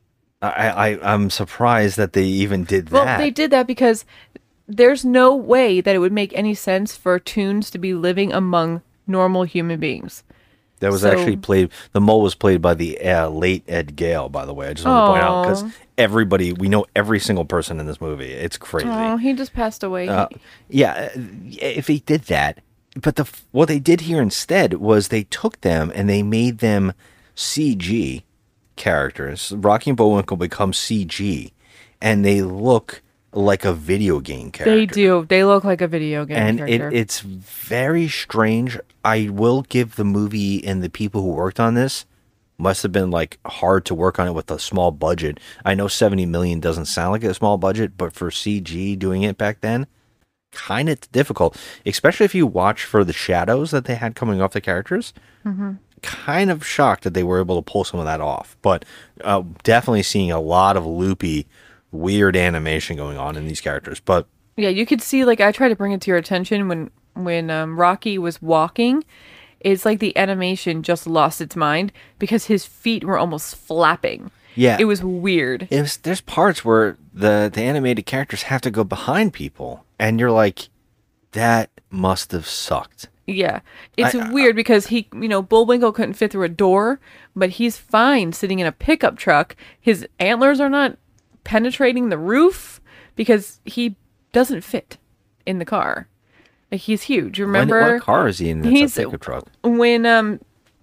I, I I'm surprised that they even did Well, that. they did that because there's no way that it would make any sense for Toons to be living among normal human beings. That was So- actually played. The mole was played by the uh, late Ed Gale, by the way. I just want to point out because Aw. everybody, we know every single person in this movie. It's crazy. Oh, he just passed away. Uh, yeah, uh, if he did that, but the what they did here instead was they took them and they made them C G characters. Rocky and Bullwinkle become C G, and they look like a video game character. They do. They look like a video game and character. it, it's very strange. I will give the movie and the people who worked on this must have been like hard to work on it with a small budget. I know seventy million doesn't sound like a small budget, but for C G doing it back then, kind of difficult, especially if you watch for the shadows that they had coming off the characters. Mhm. Kind of shocked that they were able to pull some of that off, but uh, definitely seeing a lot of loopy, weird animation going on in these characters. But Yeah, you could see, like, I tried to bring it to your attention when when um, Rocky was walking. It's like the animation just lost its mind because his feet were almost flapping. yeah, It was weird. It was, there's parts where the, the animated characters have to go behind people, and you're like, that must have sucked. Yeah. It's I- weird because he, you know, Bullwinkle couldn't fit through a door, but he's fine sitting in a pickup truck. His antlers are not penetrating the roof because he doesn't fit in the car. Like, he's huge. Remember? When, what car is he in? That's He's a pickup truck. when um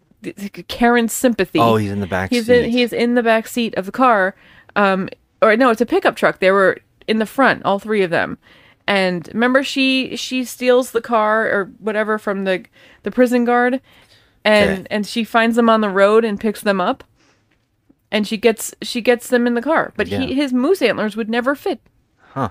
th- Karen's sympathy. Oh, he's in the back He's seat. in he's in the back seat of the car. Um, or no, it's a pickup truck. They were in the front, all three of them. And remember, she she steals the car or whatever from the the prison guard, and Okay. and she finds them on the road and picks them up, and she gets she gets them in the car. But Yeah. he his moose antlers would never fit. Huh.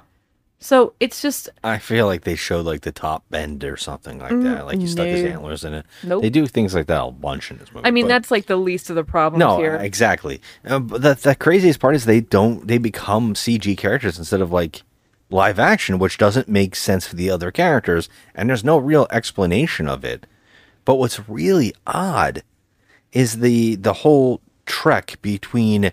So it's just I feel like they showed like the top bend or something like that. Like he stuck his no. antlers in it. Nope. They do things like that a bunch in this movie. I mean, but- that's like the least of the problems no, here. exactly. Uh, but the, the craziest part is they don't. They become C G characters instead of like live action, which doesn't make sense for the other characters, and there's no real explanation of it. But what's really odd is the the whole trek between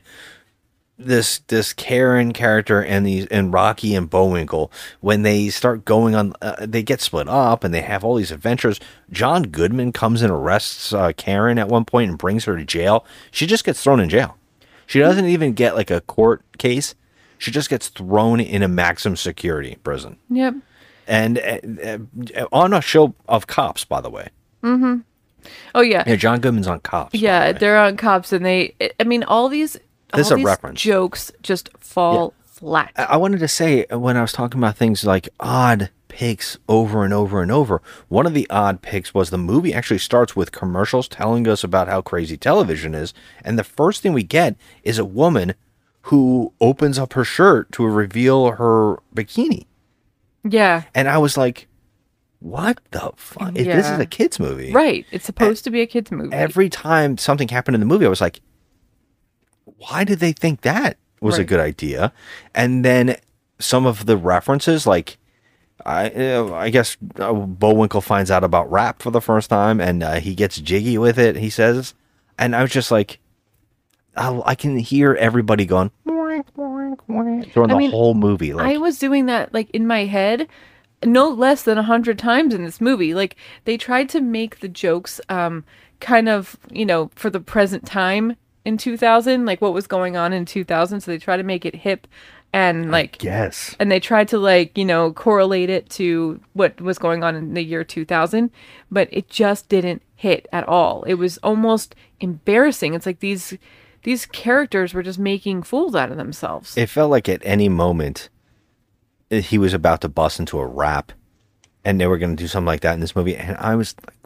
this this Karen character and these and Rocky and Bullwinkle when they start going on. Uh, they get split up and they have all these adventures. John Goodman comes and arrests uh, Karen at one point and brings her to jail. She just gets thrown in jail. She doesn't even get like a court case. She just gets thrown in a maximum security prison. Yep. And uh, uh, on a show of Cops, by the way. Mm-hmm. Oh yeah. Yeah, John Goodman's on Cops. Yeah, they're on Cops, and they. I mean, all these. This is all a these reference. Jokes just fall flat. I I wanted to say when I was talking about things like odd picks over and over and over, one of the odd picks was the movie actually starts with commercials telling us about how crazy television is, and the first thing we get is a woman who opens up her shirt to reveal her bikini. Yeah. And I was like, what the fuck? This is Yeah. a kid's movie. Right. It's supposed to be a kids movie. Every time something happened in the movie, I was like, why did they think that was a Right. good idea? And then some of the references, like, I uh, I guess uh, Bullwinkle finds out about rap for the first time, and uh, he gets jiggy with it, he says. And I was just like, I, I can hear everybody going, during the I mean, whole movie. Like, I was doing that like in my head no less than a hundred times in this movie. Like, they tried to make the jokes um kind of, you know, for the present time in two thousand, like what was going on in two thousand. So they try to make it hip and like yes. and they tried to like, you know, correlate it to what was going on in the year two thousand, but it just didn't hit at all. It was almost embarrassing. It's like these these characters were just making fools out of themselves. It felt like at any moment he was about to bust into a rap, and they were going to do something like that in this movie. And I was like,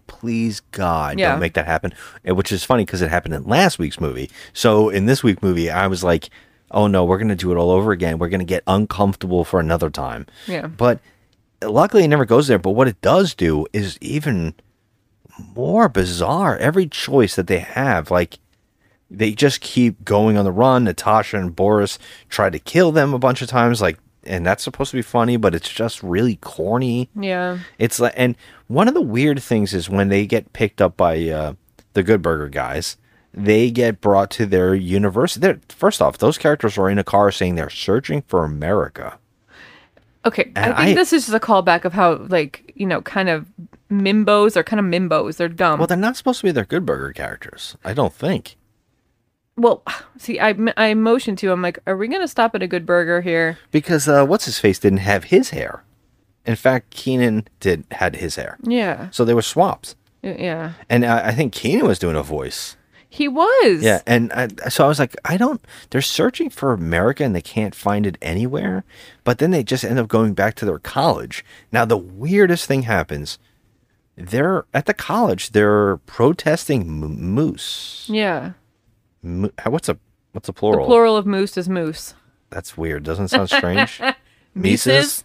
please God, Yeah. don't make that happen. And which is funny because it happened in last week's movie. So in this week's movie, I was like, oh no, we're going to do it all over again. We're going to get uncomfortable for another time. Yeah. But luckily it never goes there. But what it does do is even more bizarre. Every choice that they have, like, they just keep going on the run. Natasha and Boris try to kill them a bunch of times, like, and that's supposed to be funny, but it's just really corny. Yeah. It's like, and one of the weird things is when they get picked up by uh, the Good Burger guys, they get brought to their university. They're, first off, those characters are in a car saying they're searching for America. Okay, And I think I- this is just a callback of how, like, you know, kind of mimbos are kind of mimbos. They're dumb. Well, they're not supposed to be their Good Burger characters. I don't think. Well, see, I, I motioned to him, like, are we going to stop at a Good Burger here? Because uh, what's his face didn't have his hair. In fact, Keenan did had his hair. Yeah. So they were swapped. Y- Yeah. And I, I think Keenan was doing a voice. He was. Yeah, and I, so I was like, I don't. They're searching for America and they can't find it anywhere. But then they just end up going back to their college. Now the weirdest thing happens. They're at the college. They're protesting m- moose. Yeah. Mo- what's a what's a The plural? plural of moose is moose. That's weird. Doesn't it sound strange? Mises?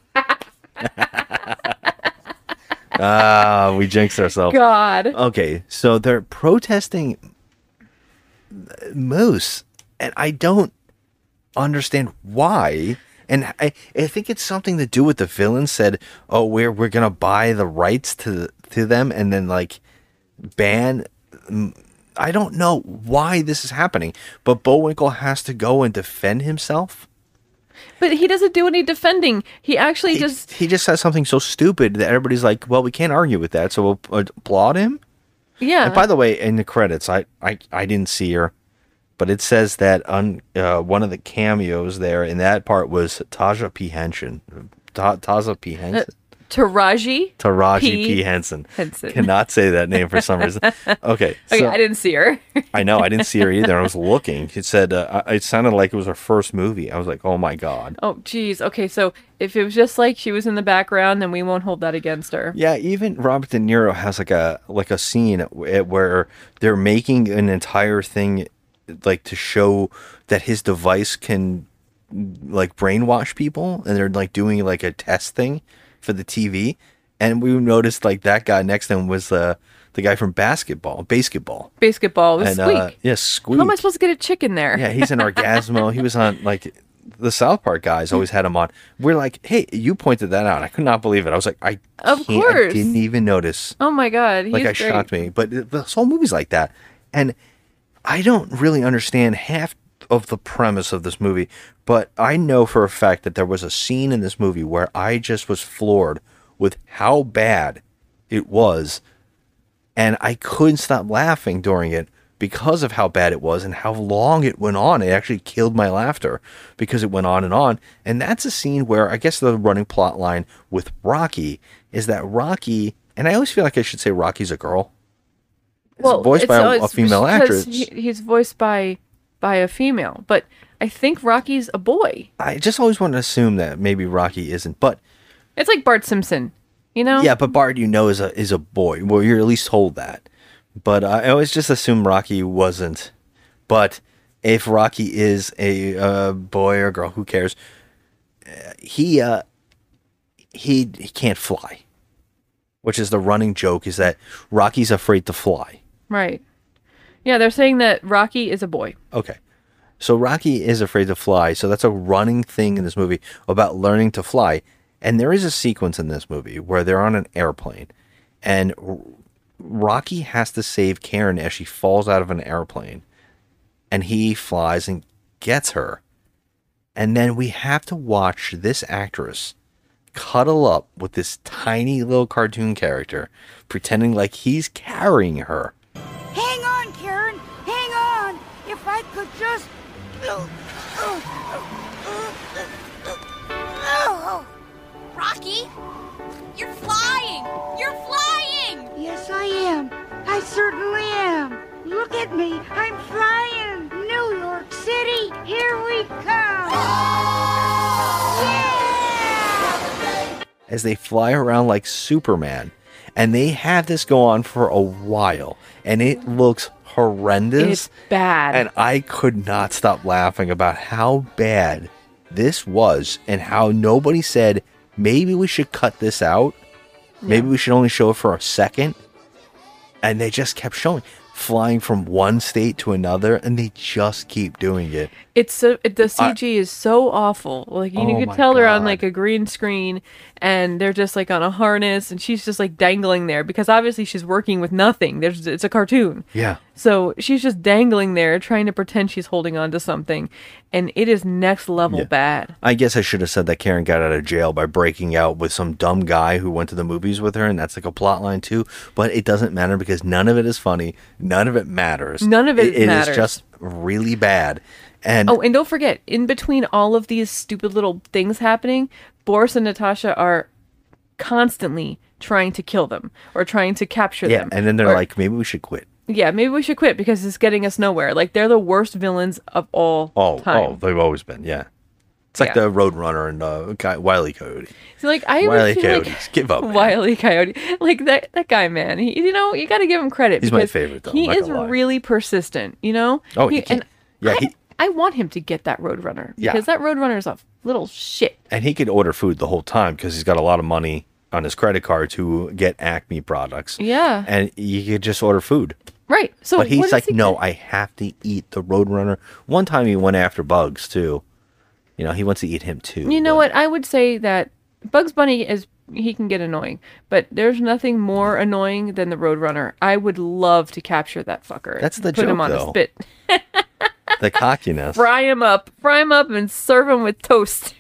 Ah, we jinxed ourselves. God. Okay, so they're protesting moose, and I don't understand why. And I, I think it's something to do with the villain said, "Oh, we're we're gonna buy the rights to to them, and then like ban." I don't know why this is happening, but Bullwinkle has to go and defend himself. But he doesn't do any defending. He actually just... He just says something so stupid that everybody's like, "Well, we can't argue with that, so we'll uh, applaud him." Yeah. And by the way, in the credits, I, I, I didn't see her, but it says that on uh, one of the cameos there in that part was Taja P. Henson. Ta- Taza P. Henson? Uh, Taraji? Taraji P. P. Henson. Henson. Cannot say that name for some reason. Okay. Okay, so- I didn't see her. I know, I didn't see her either. I was looking. It said, uh, it sounded like it was her first movie. I was like, oh my God. Oh, geez. Okay, so if it was just like she was in the background, then we won't hold that against her. Yeah, even Robert De Niro has like a like a scene where they're making an entire thing like to show that his device can like brainwash people, and they're like doing like a test thing for the T V. And we noticed like that guy next to him was uh, the guy from basketball, basketball. Basketball was And, Squeak. uh, yeah, Squeak. How am I supposed to get a chick in there? Yeah, he's an Orgasmo. He was on like the South Park guys always had him on. We're like, hey, you pointed that out. I could not believe it. I was like, I Of can't, course. I didn't even notice. Oh my God. He's Like, it great. shocked me. But it- this whole movie's like that. And I don't really understand half of the premise of this movie, but I know for a fact that there was a scene in this movie where I just was floored with how bad it was. And I couldn't stop laughing during it because of how bad it was and how long it went on. It actually killed my laughter because it went on and on. And that's a scene where I guess the running plot line with Rocky is that Rocky, and I always feel like I should say Rocky's a girl. It's voiced by a, oh, a it's female because actress. He, he's voiced by by a female, but I think Rocky's a boy. I just always wanted to assume that maybe Rocky isn't, but It's like Bart Simpson, you know? yeah, but Bart, you know, is a is a boy. Well, you're at least told that. But I always just assumed Rocky wasn't. But if Rocky is a uh, boy or girl, who cares? Uh, he uh, he he can't fly, which is the running joke. Is that Rocky's afraid to fly? Right. Yeah, they're saying that Rocky is a boy. Okay. So Rocky is afraid to fly. So that's a running thing in this movie about learning to fly. And there is a sequence in this movie where they're on an airplane and R- Rocky has to save Karen as she falls out of an airplane. And he flies and gets her. And then we have to watch this actress cuddle up with this tiny little cartoon character pretending like he's carrying her. Hang on, Karen. Hang on. If I could just... Oh. Rocky, you're flying! You're flying! Yes, I am. I certainly am. Look at me. I'm flying. New York City, here we come. Yeah! As they fly around like Superman. And they have this go on for a while, and it looks horrendous. It's bad. And I could not stop laughing about how bad this was and how nobody said, maybe we should cut this out. Maybe we should only show it for a second. And they just kept showing. Flying from one state to another, and they just keep doing it. It's so it, the C G I, is so awful. Like you, Oh you my could tell they're on God. like a green screen, and they're just like on a harness, and she's just like dangling there because obviously she's working with nothing. There's it's a cartoon, Yeah. so she's just dangling there, trying to pretend she's holding on to something, and it is next level Yeah. bad. I guess I should have said that Karen got out of jail by breaking out with some dumb guy who went to the movies with her, and that's like a plot line too. But it doesn't matter because none of it is funny. None of it matters. None of it It matters. is just really bad. And Oh, and don't forget, in between all of these stupid little things happening, Boris and Natasha are constantly trying to kill them or trying to capture yeah, them. and then they're Or- like, maybe we should quit. yeah, maybe we should quit because it's getting us nowhere. Like, they're the worst villains of all Oh, time. oh, they've always been. Yeah, it's like Yeah. the Roadrunner and uh, Guy- Wile E. Coyote. So, like, I Wile E. would feel Coyotes, like give up. man. Wile E. Coyote, like that that guy, man. He, you know, you got to give him credit. He's my because favorite, though, I'm He not is gonna lie. really persistent. You know. Oh, he can- and yeah, I, he- I want him to get that Roadrunner Yeah. because that Roadrunner is a little shit. And he could order food the whole time because he's got a lot of money on his credit card to get Acme products. Yeah. And you could just order food. Right. So, but what he's is like, he no, gonna- I have to eat the Roadrunner. One time he went after Bugs too. You know, he wants to eat him too. You know what? I would say that Bugs Bunny is he can get annoying, but there's nothing more annoying than the Roadrunner. I would love to capture that fucker. That's the Put him joke, on though. a spit, The cockiness. fry him up, fry him up, and serve him with toast.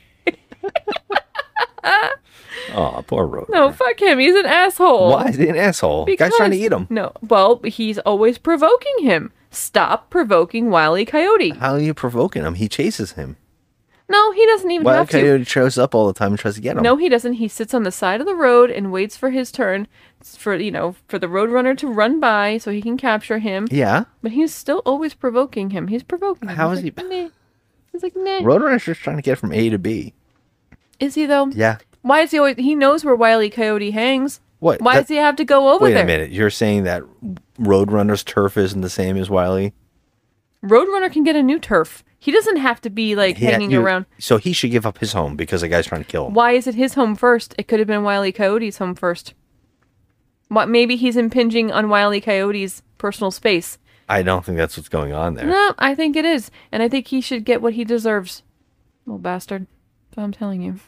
Oh, poor Roadrunner. No, fuck him. He's an asshole. Why is he an asshole? The Guy's trying to eat him. No, well, he's always provoking him. Stop provoking Wile E. Coyote. How are you provoking him? He chases him. No, he doesn't even Wile E. have to. Coyote shows up all the time and tries to get him. No, he doesn't. He sits on the side of the road and waits for his turn for, you know, for the Roadrunner to run by so he can capture him. Yeah. But he's still always provoking him. He's provoking him. How He's is like, he- Nah. He's like, nah. Roadrunner's just trying to get from A to B. Is he, though? Yeah. Why is he always... He knows where Wile E. Coyote hangs. What? Why That- does he have to go over Wait there? a minute. You're saying that Roadrunner's turf isn't the same as Wile E? Roadrunner can get a new turf. He doesn't have to be, like, He had- hanging you- around. So he should give up his home because the guy's trying to kill him. Why is it his home first? It could have been Wile E. Coyote's home first. What? Maybe he's impinging on Wile E. Coyote's personal space. I don't think that's what's going on there. No, I think it is. And I think he should get what he deserves. Little bastard. That's what I'm telling you.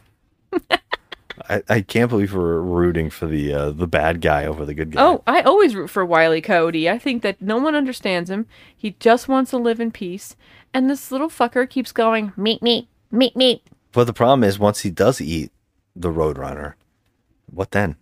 I, I can't believe we're rooting for the uh, the bad guy over the good guy. Oh, I always root for Wile E. Coyote. I think that no one understands him. He just wants to live in peace. And this little fucker keeps going, meat, meat, meat, meat. But the problem is, once he does eat the Roadrunner, what then?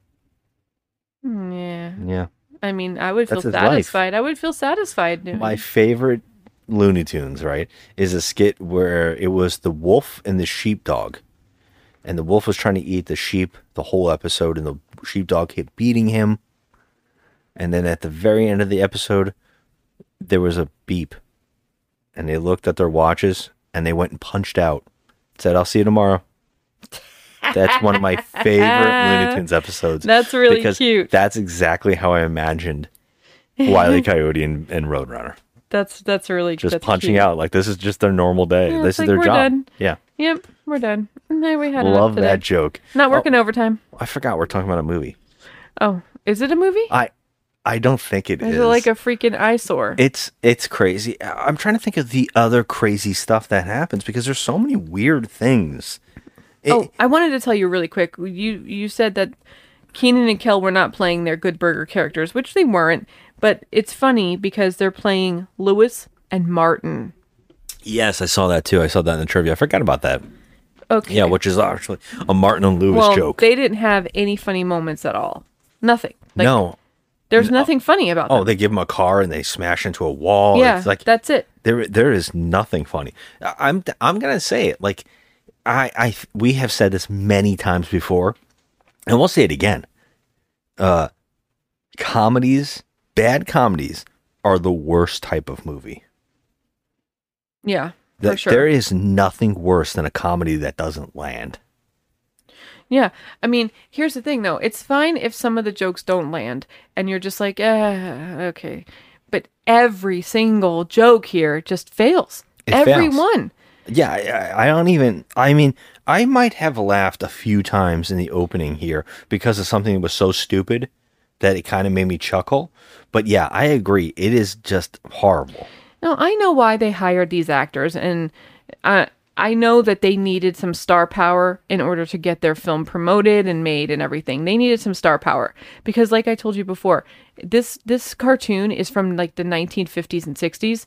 Mm, Yeah. Yeah. I mean, I would feel That's his life. satisfied. I would feel satisfied doing My it. favorite Looney Tunes, right, is a skit where it was the wolf and the sheepdog. And the wolf was trying to eat the sheep the whole episode, and the sheepdog kept beating him. And then at the very end of the episode, there was a beep. And they looked at their watches, and they went and punched out. Said, I'll see you tomorrow. That's one of my favorite Looney Tunes episodes. That's really because cute. That's exactly how I imagined Wile E. Coyote and, and Roadrunner. That's that's really Just that's punching cute. out like this is just their normal day. Yeah, this it's is like, their we're job. done. Yeah. Yep, we're done. No, we had enough Love today. that joke. Not working overtime. I forgot we're talking about a movie. Oh, is it a movie? I I don't think it Or is is. it like a freaking eyesore? It's it's crazy. I- I'm trying to think of the other crazy stuff that happens because there's so many weird things. It- oh, I wanted to tell you really quick. You you said that Keenan and Kel were not playing their Good Burger characters, which they weren't. But it's funny because they're playing Lewis and Martin. Yes, I saw that too. I saw that in the trivia. I forgot about that. Okay. Yeah, which is actually a Martin and Lewis well, joke. they didn't have any funny moments at all. Nothing. Like, no. There's nothing funny about them. Oh, they give them a car and they smash into a wall. Yeah, it's like that's it. There, there is nothing funny. I- I'm, I'm gonna say it. Like, I, I, we have said this many times before, and we'll say it again. Uh, comedies, bad comedies, are the worst type of movie. Yeah, That for sure. There is nothing worse than a comedy that doesn't land. You Yeah. I mean, here's the thing, though. It's fine if some of the jokes don't land and you're just like, eh, okay. But every single joke here just fails. It Every fails. one. Yeah, I, I don't even. I mean, I might have laughed a few times in the opening here because of something that was so stupid that it kind of made me chuckle. But yeah, I agree. It is just horrible. No, I know why they hired these actors, and uh, I know that they needed some star power in order to get their film promoted and made and everything. They needed some star power because, like I told you before, this this cartoon is from like the nineteen fifties and sixties.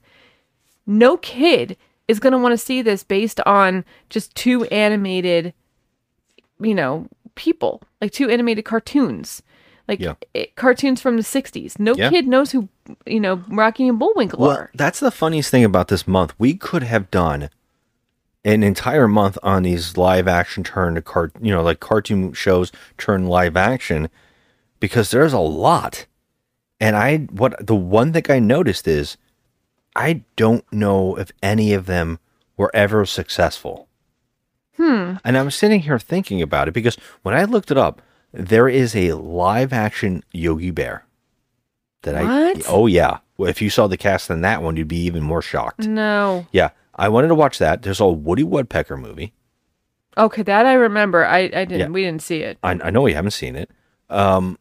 No kid is going to want to see this based on just two animated, you know, people, like two animated cartoons, like Yeah. it, cartoons from the sixties. No Yeah. kid knows who, you know, Rocky and Bullwinkle Well, are. that's the funniest thing about this month. We could have done an entire month on these live action turn to cart, you know, like cartoon shows turn live action, because there's a lot. And I, what the one thing I noticed is, I don't know if any of them were ever successful. Hmm. And I'm sitting here thinking about it because when I looked it up, there is a live action Yogi Bear. That What? I oh yeah. Well, if you saw the cast in that one, you'd be even more shocked. No. Yeah, I wanted to watch that. There's a Woody Woodpecker movie. Okay, that I remember. I, I didn't. Yeah. We didn't see it. I, I know we haven't seen it. Um,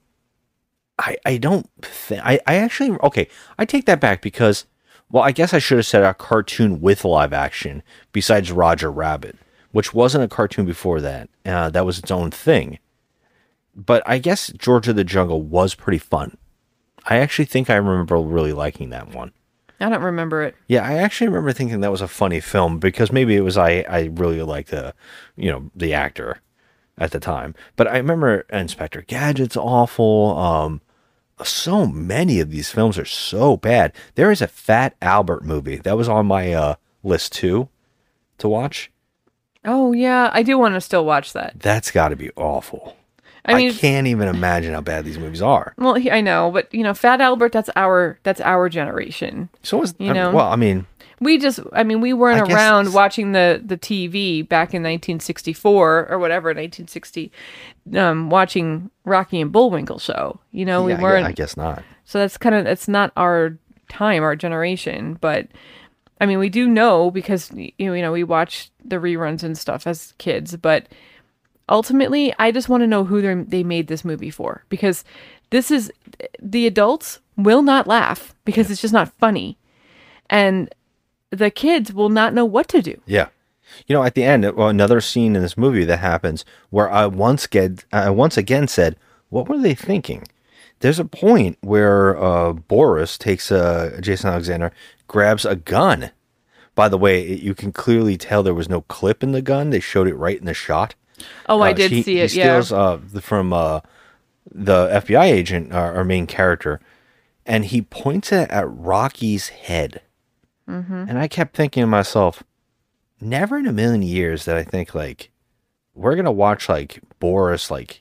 I I don't. Th- I I actually okay. I take that back because, well, I guess I should have said a cartoon with live action besides Roger Rabbit, which wasn't a cartoon before that. Uh, that was its own thing. But I guess George of the Jungle was pretty fun. I actually think I remember really liking that one. I don't remember it. Yeah, I actually remember thinking that was a funny film because maybe it was I, I really liked the, you know, the actor at the time. But I remember Inspector Gadget's awful. Um, so many of these films are so bad. There is a Fat Albert movie that was on my uh, list too to watch. Oh yeah, I do want to still watch that. That's got to be awful. I mean, I can't even imagine how bad these movies are. Well, he- I know, but you know, Fat Albert. That's our that's our generation. So is you I- know. well, I mean, we just. I mean, we weren't I guess around it's- watching the the T V back in nineteen sixty-four or whatever, nineteen sixty, um, watching Rocky and Bullwinkle show. You know, we yeah, yeah, weren't. I guess not. So that's kind of it's not our time, our generation, but I mean, we do know because you know, you know, we watch the reruns and stuff as kids, but ultimately, I just want to know who they they made this movie for because this is the adults will not laugh because it's just not funny, and the kids will not know what to do. Yeah. You know, at the end, well, another scene in this movie that happens where I once get, I once again said, what were they thinking? There's a point where uh, Boris takes uh, Jason Alexander, grabs a gun. By the way, it, you can clearly tell there was no clip in the gun. They showed it right in the shot. Oh, I Uh, did she- see it. He Yeah. steals uh, the, from uh, the F B I agent, our, our main character, and he points it at Rocky's head. Mm-hmm. And I kept thinking to myself, never in a million years that I think like we're gonna watch like Boris like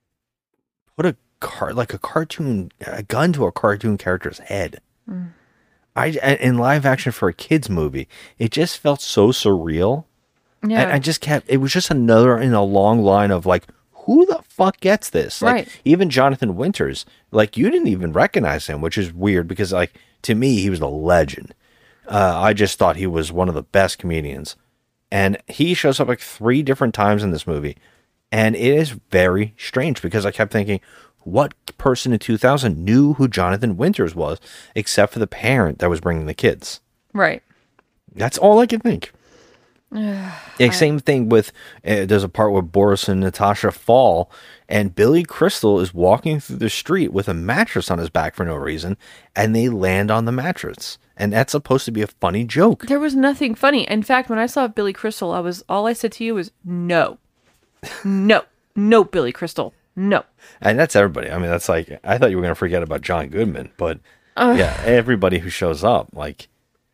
put a car like a cartoon a gun to a cartoon character's head. Mm. I in live action for a kids movie, it just felt so surreal. Yeah. And I just kept it was just another in a long line of like, who the fuck gets this? Like Right. even Jonathan Winters, like you didn't even recognize him, which is weird because like to me he was a legend. Uh, I just thought he was one of the best comedians. And he shows up like three different times in this movie. And it is very strange because I kept thinking, what person in two thousand knew who Jonathan Winters was except for the parent that was bringing the kids? Right. That's all I could think. Yeah, same thing with, uh, there's a part where Boris and Natasha fall and Billy Crystal is walking through the street with a mattress on his back for no reason and they land on the mattress. And that's supposed to be a funny joke. There was nothing funny. In fact, when I saw Billy Crystal, I was all I said to you was no, no, no, Billy Crystal, no. And that's everybody. I mean, that's like, I thought you were going to forget about John Goodman, but Ugh. yeah, everybody who shows up, like,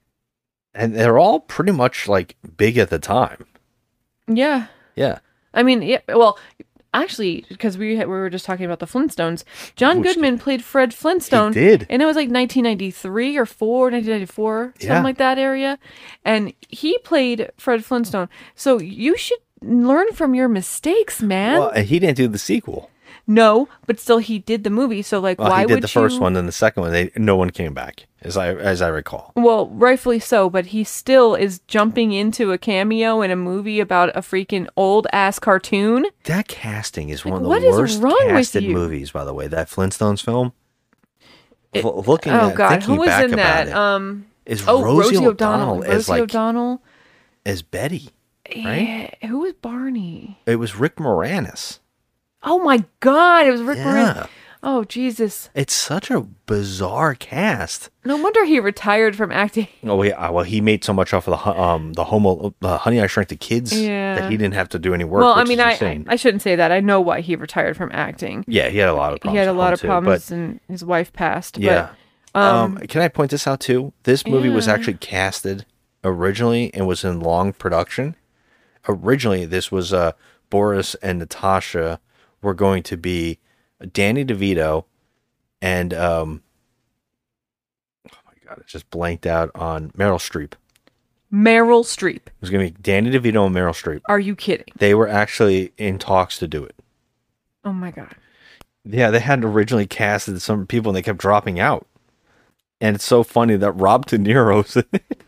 and they're all pretty much like big at the time. Yeah. Yeah. I mean, yeah. Well, actually, because we had, we were just talking about the Flintstones, John Which- Goodman played Fred Flintstone. He did. And it was like nineteen ninety-three or four, nineteen ninety-four, something Yeah. like that area. And he played Fred Flintstone. So you should learn from your mistakes, man. Well, and he didn't do the sequel. No, but still he did the movie. So like, Well, why he did would the first you... one, then the second one, they no one came back, as I as I recall. Well, rightfully so, but he still is jumping into a cameo in a movie about a freaking old ass cartoon. That casting is one of the what is worst wrong with casted you? movies, by the way. That Flintstones film. It- L- looking oh at God, thinking who was back in about that? it, Um, is oh, Rosie, Rosie O'Donnell, O'Donnell. as Rosie like O'Donnell. as Betty, right? Yeah, who was Barney? It was Rick Moranis. Oh my God, it was Rick Yeah. Moranis. Oh Jesus! It's such a bizarre cast. No wonder he retired from acting. Oh yeah, well he made so much off of the hu- um the homo uh, Honey I Shrunk the Kids Yeah. that he didn't have to do any work. Well, I which mean, is I insane. I shouldn't say that. I know why he retired from acting. Yeah, he had a lot of problems. He had a at lot home of too, problems, but- and his wife passed. Yeah. But, Um, um, can I point this out too? This movie was Yeah. actually casted originally and was in long production. Originally, this was uh, Boris and Natasha were going to be Danny DeVito and um, oh my God, it just blanked out on Meryl Streep. Meryl Streep. It was going to be Danny DeVito and Meryl Streep. Are you kidding? They were actually in talks to do it. Oh my God. Yeah, they had originally casted some people and they kept dropping out. And it's so funny that Rob De Niro's in it.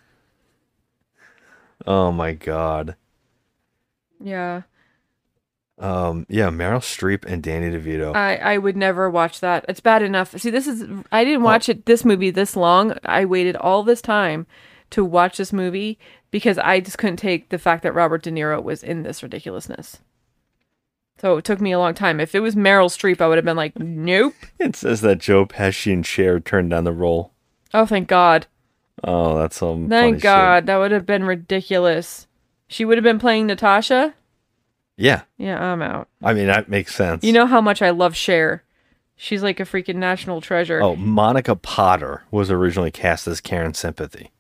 Oh my God. Yeah. Um, yeah, Meryl Streep and Danny DeVito. I, I would never watch that. It's bad enough. See, this is, I didn't watch it, this movie this long. I waited all this time to watch this movie because I just couldn't take the fact that Robert De Niro was in this ridiculousness. So it took me a long time. If it was Meryl Streep, I would have been like, nope. It says that Joe Pesci and Cher turned down the role. Oh, thank God. Oh, that's some Thank funny God. shit. That would have been ridiculous. She would have been playing Natasha? Yeah. Yeah, I'm out. I mean, that makes sense. You know how much I love Cher. She's like a freaking national treasure. Oh, Monica Potter was originally cast as Karen Sympathy.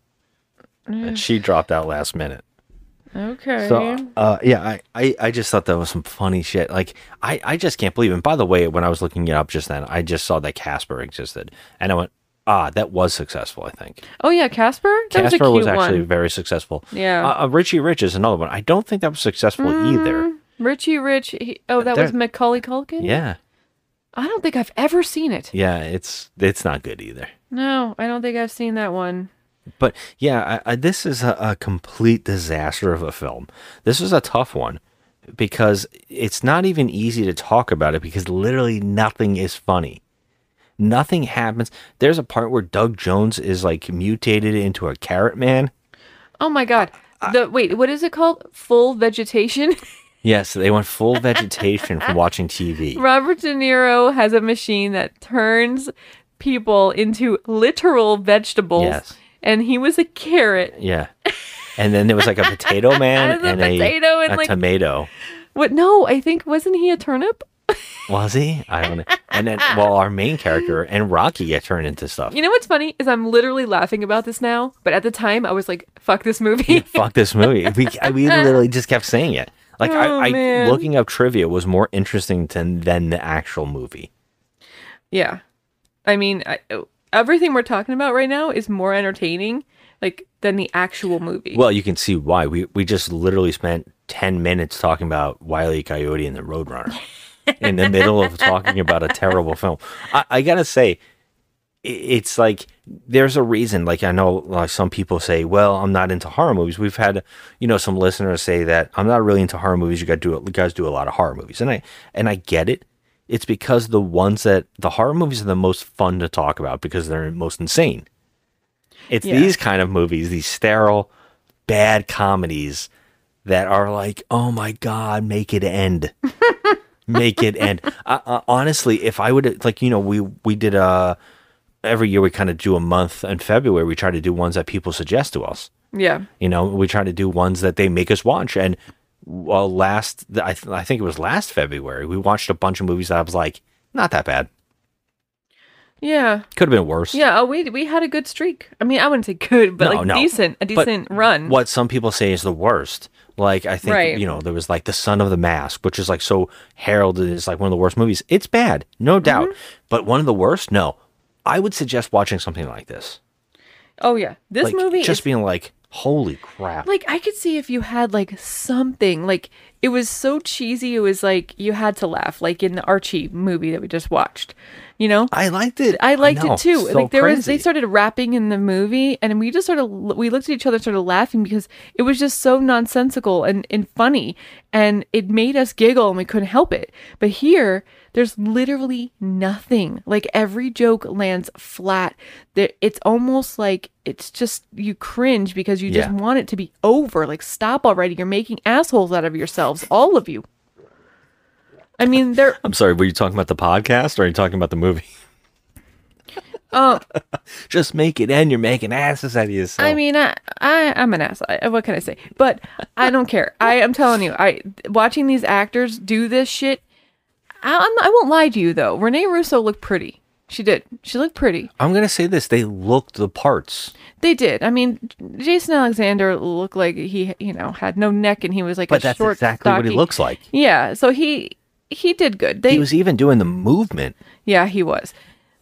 Mm. And she dropped out last minute. Okay. So, uh, yeah, I, I, I just thought that was some funny shit. Like, I, I just can't believe it. And by the way, when I was looking it up just then, I just saw that Casper existed. And I went, ah, that was successful, I think. Oh, yeah, Casper? That was a Casper cute was actually one. very successful. Yeah. Uh, uh, Richie Rich is another one. I don't think that was successful either. Richie Rich. He, oh, that There- was Macaulay Culkin? Yeah. I don't think I've ever seen it. Yeah, it's it's not good either. No, I don't think I've seen that one. But yeah, I, I, this is a, a complete disaster of a film. This is a tough one because it's not even easy to talk about it because literally nothing is funny. Nothing happens. There's a part where Doug Jones is like mutated into a carrot man. Oh, my God. The Wait, what is it called? Full vegetation? Yes, they went full vegetation from watching T V. Robert De Niro has a machine that turns people into literal vegetables. Yes. And he was a carrot. Yeah. And then there was like a potato man As a and potato a, and, a like- tomato. What? No, I think, wasn't he a turnip? Was he? I don't know. And then, well, our main character and Rocky get turned into stuff. You know what's funny is I'm literally laughing about this now, but at the time I was like, fuck this movie. Fuck this movie. We, we literally just kept saying it. Like, Oh, I, I man. looking up trivia was more interesting to, than the actual movie. Yeah. I mean, I, everyththing we're talking about right now is more entertaining, like, than the actual movie. Well, you can see why. We we just literally spent ten minutes talking about Wile E. Coyote and the Roadrunner in the middle of talking about a terrible film. I, I gotta say, i- it's like there's a reason. Like I know, like some people say, "Well, I'm not into horror movies." We've had, you know, some listeners say that I'm not really into horror movies. You got do you guys do a lot of horror movies, and I and I get it. It's because the ones that the horror movies are the most fun to talk about because they're most insane. It's Yeah. these kind of movies, these sterile, bad comedies that are like, oh my God, make it end. Make it end. Uh, uh, honestly, if I would, like, you know, we, we did a, every year we kind of do a month in February, we try to do ones that people suggest to us. yeah. You know, we try to do ones that they make us watch. And well, last, I, th- I think it was last February, we watched a bunch of movies that I was like, not that bad. Yeah. Could have been worse. Yeah. Oh, we, we had a good streak. I mean, I wouldn't say good, but No, like no. decent, a But decent run. What some people say is the worst. Like, I think, Right. you know, there was like The Son of the Mask, which is like so heralded as like one of the worst movies. It's bad, no doubt. But one of the worst? No. I would suggest watching something like this. Oh, yeah. This Like, movie just is being like, Holy crap. Like, I could see if you had, like, something. Like, it was so cheesy, it was like, you had to laugh. Like, in the Archie movie that we just watched. You know? I liked it. I liked I know, it, too. so like, there was, crazy. they started rapping in the movie, and we just sort of, we looked at each other and started laughing because it was just so nonsensical and, and funny. And it made us giggle, and we couldn't help it. But here, there's literally nothing. Like, every joke lands flat. There, it's almost like it's just, you cringe because you just Yeah. want it to be over. Like, stop already. You're making assholes out of yourselves, all of you. I mean, they're... I'm sorry, were you talking about the podcast or are you talking about the movie? Oh, just make it end. You're making asses out of yourself. I mean, I, I I'm an ass. I, what can I say? But I don't care. I am telling you, I watching these actors do this shit. I, I'm, I won't lie to you though. Renee Russo looked pretty. She did. She looked pretty. I'm gonna say this: they looked the parts. They did. I mean, Jason Alexander looked like he, you know, had no neck and he was like But a that's short, exactly what he stocky- looks like. Yeah. So he he did good. They, He was even doing the movement. Yeah, he was.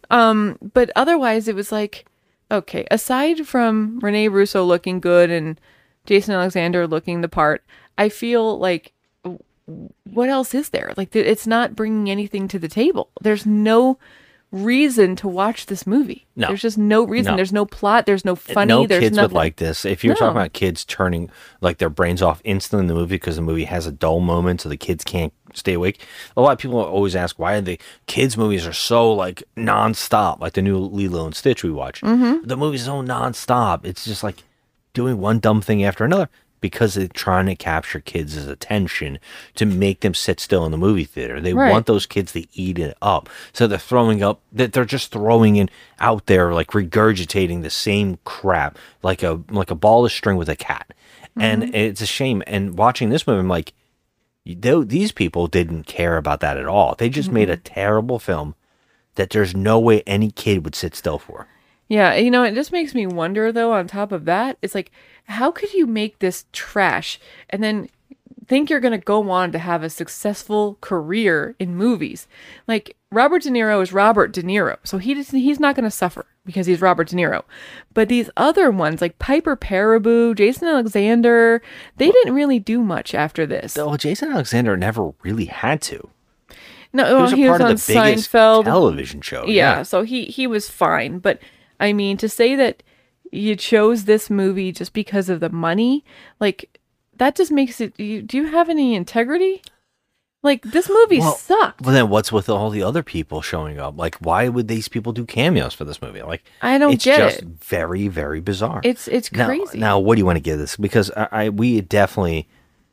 Um, but otherwise, it was like, okay, aside from Renee Russo looking good and Jason Alexander looking the part, I feel like, w- what else is there? Like, th- it's not bringing anything to the table. There's no reason to watch this movie. No. There's just no reason. No. There's no plot. There's no funny. no there's kids nothing. would like this. If you're No. talking about kids turning like their brains off instantly in the movie because the movie has a dull moment, so the kids can't stay awake. A lot of people always ask why the kids movies are so like nonstop, like the new Lilo and Stitch we watched. Mhm. The movie's so nonstop. It's just like doing one dumb thing after another because they're trying to capture kids' attention to make them sit still in the movie theater. They Right. want those kids to eat it up. So they're throwing up, that they're just throwing in out there, like regurgitating the same crap, like a like a ball of string with a cat. And Mhm. it's a shame. And watching this movie, I'm like, they, these people didn't care about that at all. They just made a terrible film that there's no way any kid would sit still for. Yeah, you know, it just makes me wonder, though, on top of that, it's like, how could you make this trash and then think you're going to go on to have a successful career in movies? Like, Robert De Niro is Robert De Niro, so he just, he's not going to suffer because he's Robert De Niro. But these other ones, like Piper Perabo, Jason Alexander, they didn't really do much after this. Well, Jason Alexander never really had to. No, He well, was a he was part of on the biggest Seinfeld television show, Yeah, yeah. so he he was fine. But I mean, to say that you chose this movie just because of the money, like that just makes it. You, do you have any integrity? Like this movie Well, sucked. Well, then what's with all the other people showing up? Like, why would these people do cameos for this movie? Like, I don't it's get just it. very, very bizarre. It's it's Now- crazy. Now, what do you want to give this? Because I, I we definitely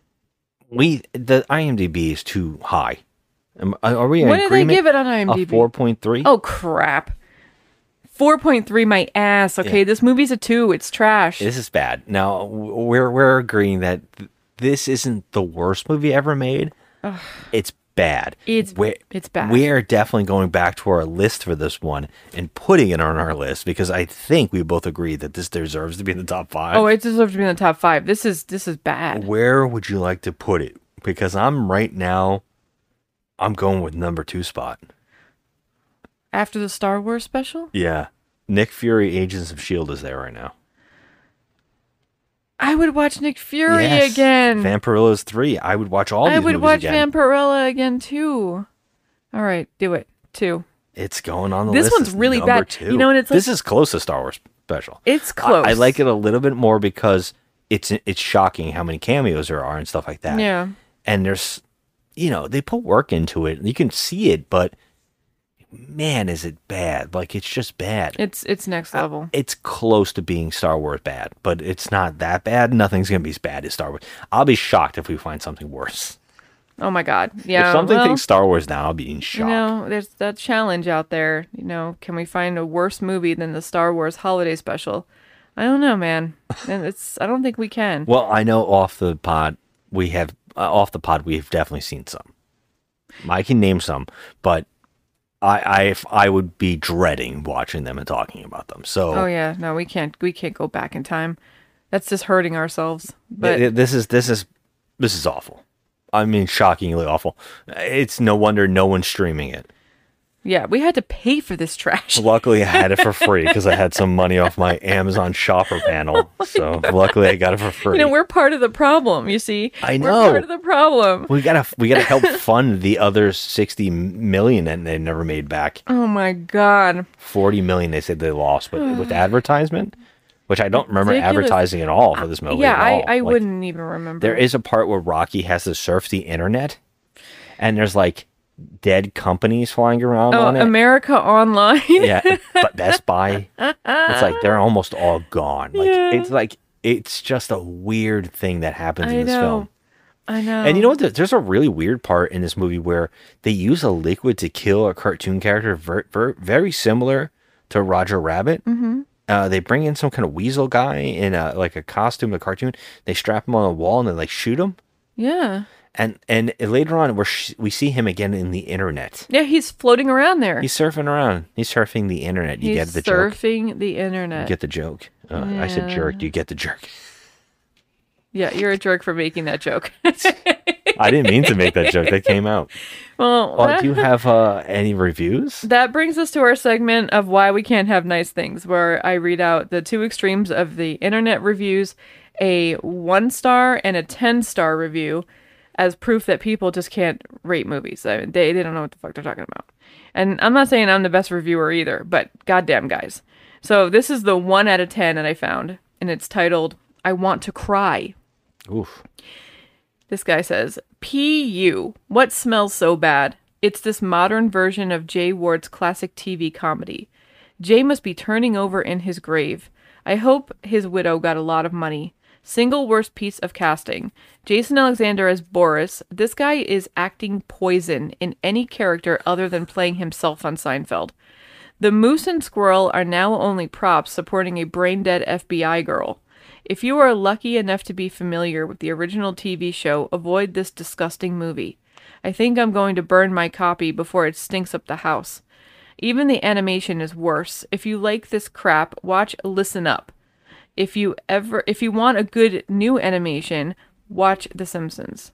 we the IMDb is too high. Am- Are we? In What did they agreement? give it on IMDb? A four point three. Oh crap! Four point three, my ass. Okay, Yeah. this movie's a two. It's trash. This is bad. Now w- we're we're agreeing that th- this isn't the worst movie ever made. Ugh. It's bad. It's we're, it's bad. We are definitely going back to our list for this one and putting it on our list because I think we both agree that this deserves to be in the top five. Oh, it deserves to be in the top five. This is this is bad. Where would you like to put it? Because I'm right now, I'm going with number two spot. After the Star Wars special, Yeah. Nick Fury, Agents of S H I E L D is there right now. I would watch Nick Fury Yes. again. Vampirillas three. I would watch all I these would movies watch again. Vampirella again too. All right, do it. Two. It's going on the This list. one's as really number bad. Two. You know, and it's like- this is close to Star Wars special. It's I- close. I, like it a little bit more because it's it's shocking how many cameos there are and stuff like that. Yeah. And there's, you know, they put work into it. You can see it, but man, is it bad? Like it's just bad. It's it's next level. It's close to being Star Wars bad, but it's not that bad. Nothing's gonna be as bad as Star Wars. I'll be shocked if we find something worse. Oh my god. Yeah. if something well, thinks Star Wars now, I'll be in shock. You know, there's that challenge out there. You know, can we find a worse movie than the Star Wars holiday special? I don't know, man. And it's I don't think we can. Well, I know off the pod we have uh, off the pod we've definitely seen some. I can name some, but I I if I would be dreading watching them and talking about them. So Oh yeah, no, we can't we can't go back in time. That's just hurting ourselves. But th- this is this is this is awful. I mean, shockingly awful. It's no wonder no one's streaming it. Yeah, we had to pay for this trash. Luckily, I had it for free because I had some money off my Amazon shopper panel. So luckily, I got it for free. You know, we're part of the problem, you see. I We're know. part of the problem. we gotta we gotta help fund the other sixty million that they never made back. Oh my God. Forty million they said they lost, but with advertisement, which I don't remember Ridiculous. advertising at all for this movie. Yeah, at I, all. I Like, wouldn't even remember. There is a part where Rocky has to surf the internet, and there's like dead companies flying around Oh, on it. America Online. Yeah, but Best Buy, it's like they're almost all gone. Like Yeah. it's like it's just a weird thing that happens I in this know. film. I know. And you know what? There- There's a really weird part in this movie where they use a liquid to kill a cartoon character, ver- ver- very similar to Roger Rabbit. Mm-hmm. Uh, they bring in some kind of weasel guy in a like a costume, a cartoon. They strap him on a wall and they like shoot him. Yeah. And and later on, we we see him again in the internet. Yeah, he's floating around there. He's surfing around. He's surfing the internet. You He's get the joke. surfing the internet. You get the joke. Uh, I said Yeah. jerk. You get the jerk. Yeah, you're a jerk for making that joke. I didn't mean to make that joke. That came out. Well, Well, that, do you have uh, any reviews? that brings us to our segment of why we can't have nice things, where I read out the two extremes of the internet reviews, a one star and a ten star review, as proof that people just can't rate movies. I mean, they they don't know what the fuck they're talking about. And I'm not saying I'm the best reviewer either, but goddamn, guys. So this is the one out of ten that I found, and it's titled "I Want to Cry." Oof. This guy says, P U, what smells so bad? It's this modern version of Jay Ward's classic T V comedy. Jay must be turning over in his grave. I hope his widow got a lot of money. Single worst piece of casting. Jason Alexander as Boris. This guy is acting poison in any character other than playing himself on Seinfeld. The moose and squirrel are now only props supporting a brain-dead F B I girl. If you are lucky enough to be familiar with the original T V show, avoid this disgusting movie. I think I'm going to burn my copy before it stinks up the house. Even the animation is worse. If you like this crap, watch Listen Up. If you ever if you want a good new animation, watch The Simpsons.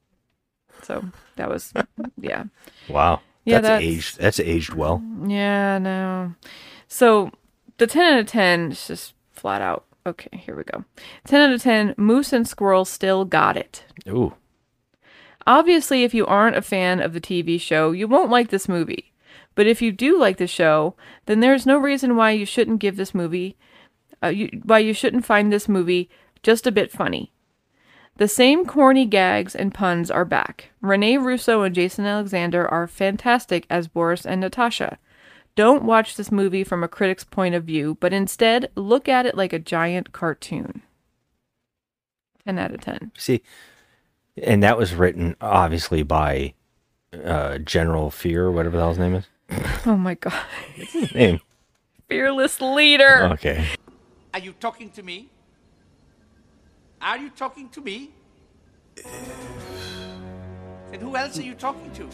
So, that was yeah. Wow. Yeah, that's, that's- aged. That's aged well. Yeah, no. So, the ten out of ten is just flat out. Okay, here we go. ten out of ten, Moose and Squirrel still got it. Ooh. Obviously, if you aren't a fan of the T V show, you won't like this movie. But if you do like the show, then there's no reason why you shouldn't give this movie, uh, you, why you shouldn't find this movie just a bit funny. The same corny gags and puns are back. Rene Russo and Jason Alexander are fantastic as Boris and Natasha. Don't watch this movie from a critic's point of view, but instead look at it like a giant cartoon. ten out of ten. See, and that was written obviously by uh, General Fear, whatever the hell his name is. Oh my god. What's his name? Fearless leader. Okay. Are you talking to me? Are you talking to me? Then who else are you talking to?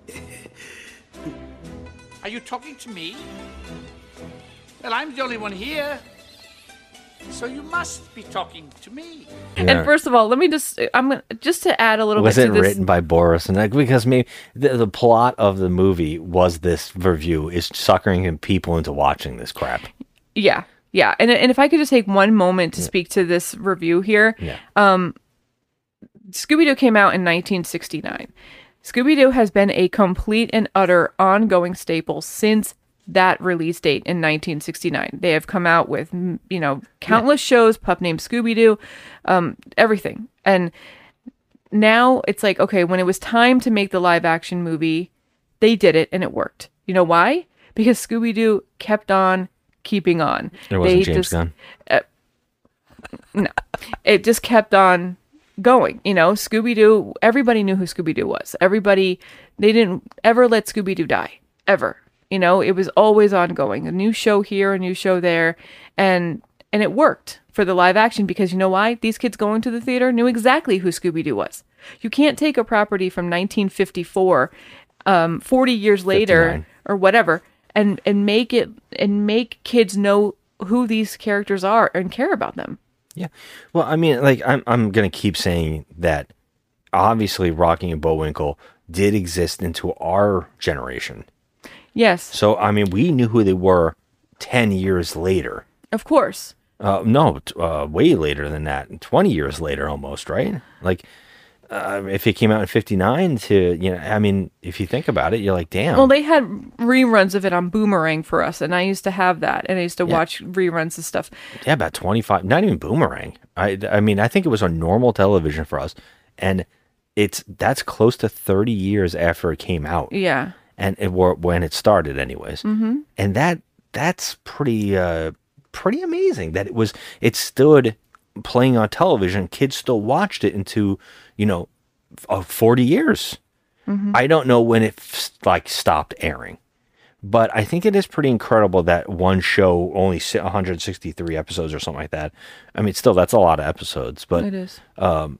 Are you talking to me? Well, I'm the only one here. So you must be talking to me. Yeah. And first of all, let me just I'm gonna just to add a little Was bit it to this. written by Boris? And like, because maybe the, the plot of the movie was this review is suckering people into watching this crap. Yeah. Yeah. And and if I could just take one moment to speak to this review here. Yeah. Um Scooby-Doo came out in nineteen sixty-nine. Scooby-Doo has been a complete and utter ongoing staple since that release date in nineteen sixty-nine. They have come out with, mm, you know, countless shows, Pup Named Scooby-Doo, um, everything. And now it's like, okay, when it was time to make the live action movie, they did it and it worked. You know why? Because Scooby-Doo kept on keeping on. It wasn't They James just- Gunn. uh, no, it just kept on going. You know, Scooby-Doo, everybody knew who Scooby-Doo was. Everybody, they didn't ever let Scooby-Doo die. Ever. You know, it was always ongoing. A new show here, a new show there. And and it worked for the live action because you know why? These kids going to the theater knew exactly who Scooby-Doo was. You can't take a property from nineteen fifty-four, um, forty years later fifty-nine. or whatever, and, and make it and make kids know who these characters are and care about them. Yeah. Well, I mean, like, I'm I'm gonna keep saying that. Obviously, Rocky and Bullwinkle did exist into our generation. Yes. So, I mean, we knew who they were ten years later. Of course. Uh, no, t- uh, way later than that. twenty years later almost, right? Like, uh, if it came out in fifty-nine to, you know, I mean, if you think about it, you're like, damn. Well, they had reruns of it on Boomerang for us, and I used to have that, and I used to Yeah. watch reruns of stuff. Yeah, about twenty-five, not even Boomerang. I, I mean, I think it was on normal television for us. And it's, that's close to thirty years after it came out. Yeah. And it were when it started anyways. Mm-hmm. And that, that's pretty, uh, pretty amazing that it was, it stood playing on television. Kids still watched it into, you know, uh, forty years. Mhm. I don't know when it f- like stopped airing, but I think it is pretty incredible that one show only si- one hundred sixty-three episodes or something like that. I mean, still that's a lot of episodes, but It is. um,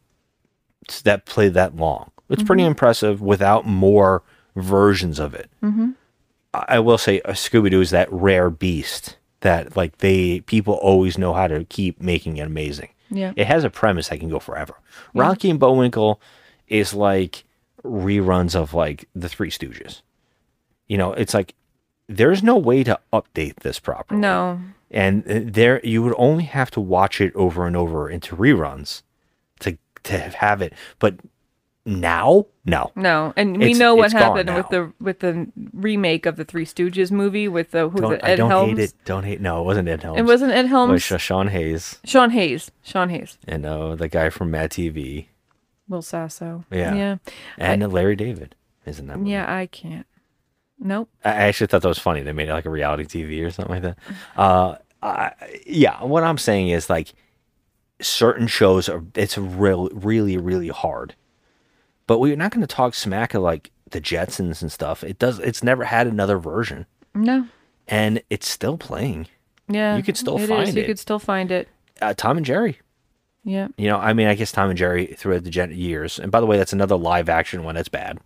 s- that played that long. It's pretty Mhm. impressive without more versions of it. Mm-hmm. I I will say uh, Scooby-Doo is that rare beast that like they people always know how to keep making it amazing. Yeah. It has a premise that can go forever. Yeah. Rocky and Bullwinkle is like reruns of like the Three Stooges. You know, it's like there's no way to update this properly. No. And uh, there you would only have to watch it over and over into reruns to to have it. But now, no. No, and we It's- know what it's gone happened now. with the with the remake of the Three Stooges movie with the who's Don't, it, I Ed don't Helms. hate it. Don't hate. No, it wasn't Ed Helms. It wasn't Ed It was Helms. Sh- Sean Hayes Sean Hayes. Sean Hayes. and uh, the guy from Mad T V. Will Sasso. Yeah. Yeah. And I- Larry David is in that movie. Yeah, I can't. Nope. I I actually thought that was funny. They made it like a reality T V or something like that. Uh, I, yeah, what I'm saying is like certain shows are it's real, really, really hard. But we're not going to talk smack of like the Jetsons and stuff. It does. It's never had another version, No. and it's still playing. Yeah. You could still it find is. You it. could still find it. Uh, Tom and Jerry. Yeah. You know, I mean, I guess Tom and Jerry throughout the gen- years. And by the way, that's another live action one that's bad.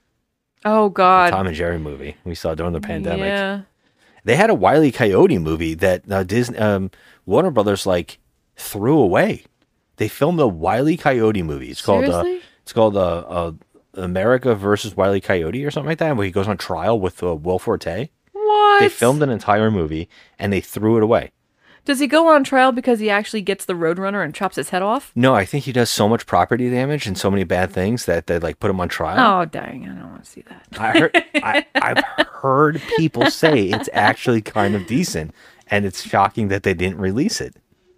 Oh God. Tom and Jerry movie we saw during the pandemic. Yeah. They had a Wile E. Coyote movie that uh, Disney, um, Warner Brothers like threw away. They filmed a Wile E. Coyote movie. It's called uh, Seriously? it's called uh, uh, America versus Wile E. Coyote or something like that, where he goes on trial with uh, Will Forte. What? They filmed an entire movie and they threw it away. Does he go on trial because he actually gets the Roadrunner and chops his head off? No, I think he does so much property damage and so many bad things that they like put him on trial. Oh dang! I don't want to see that. I heard, I, I've heard people say it's actually kind of decent, and it's shocking that they didn't release it.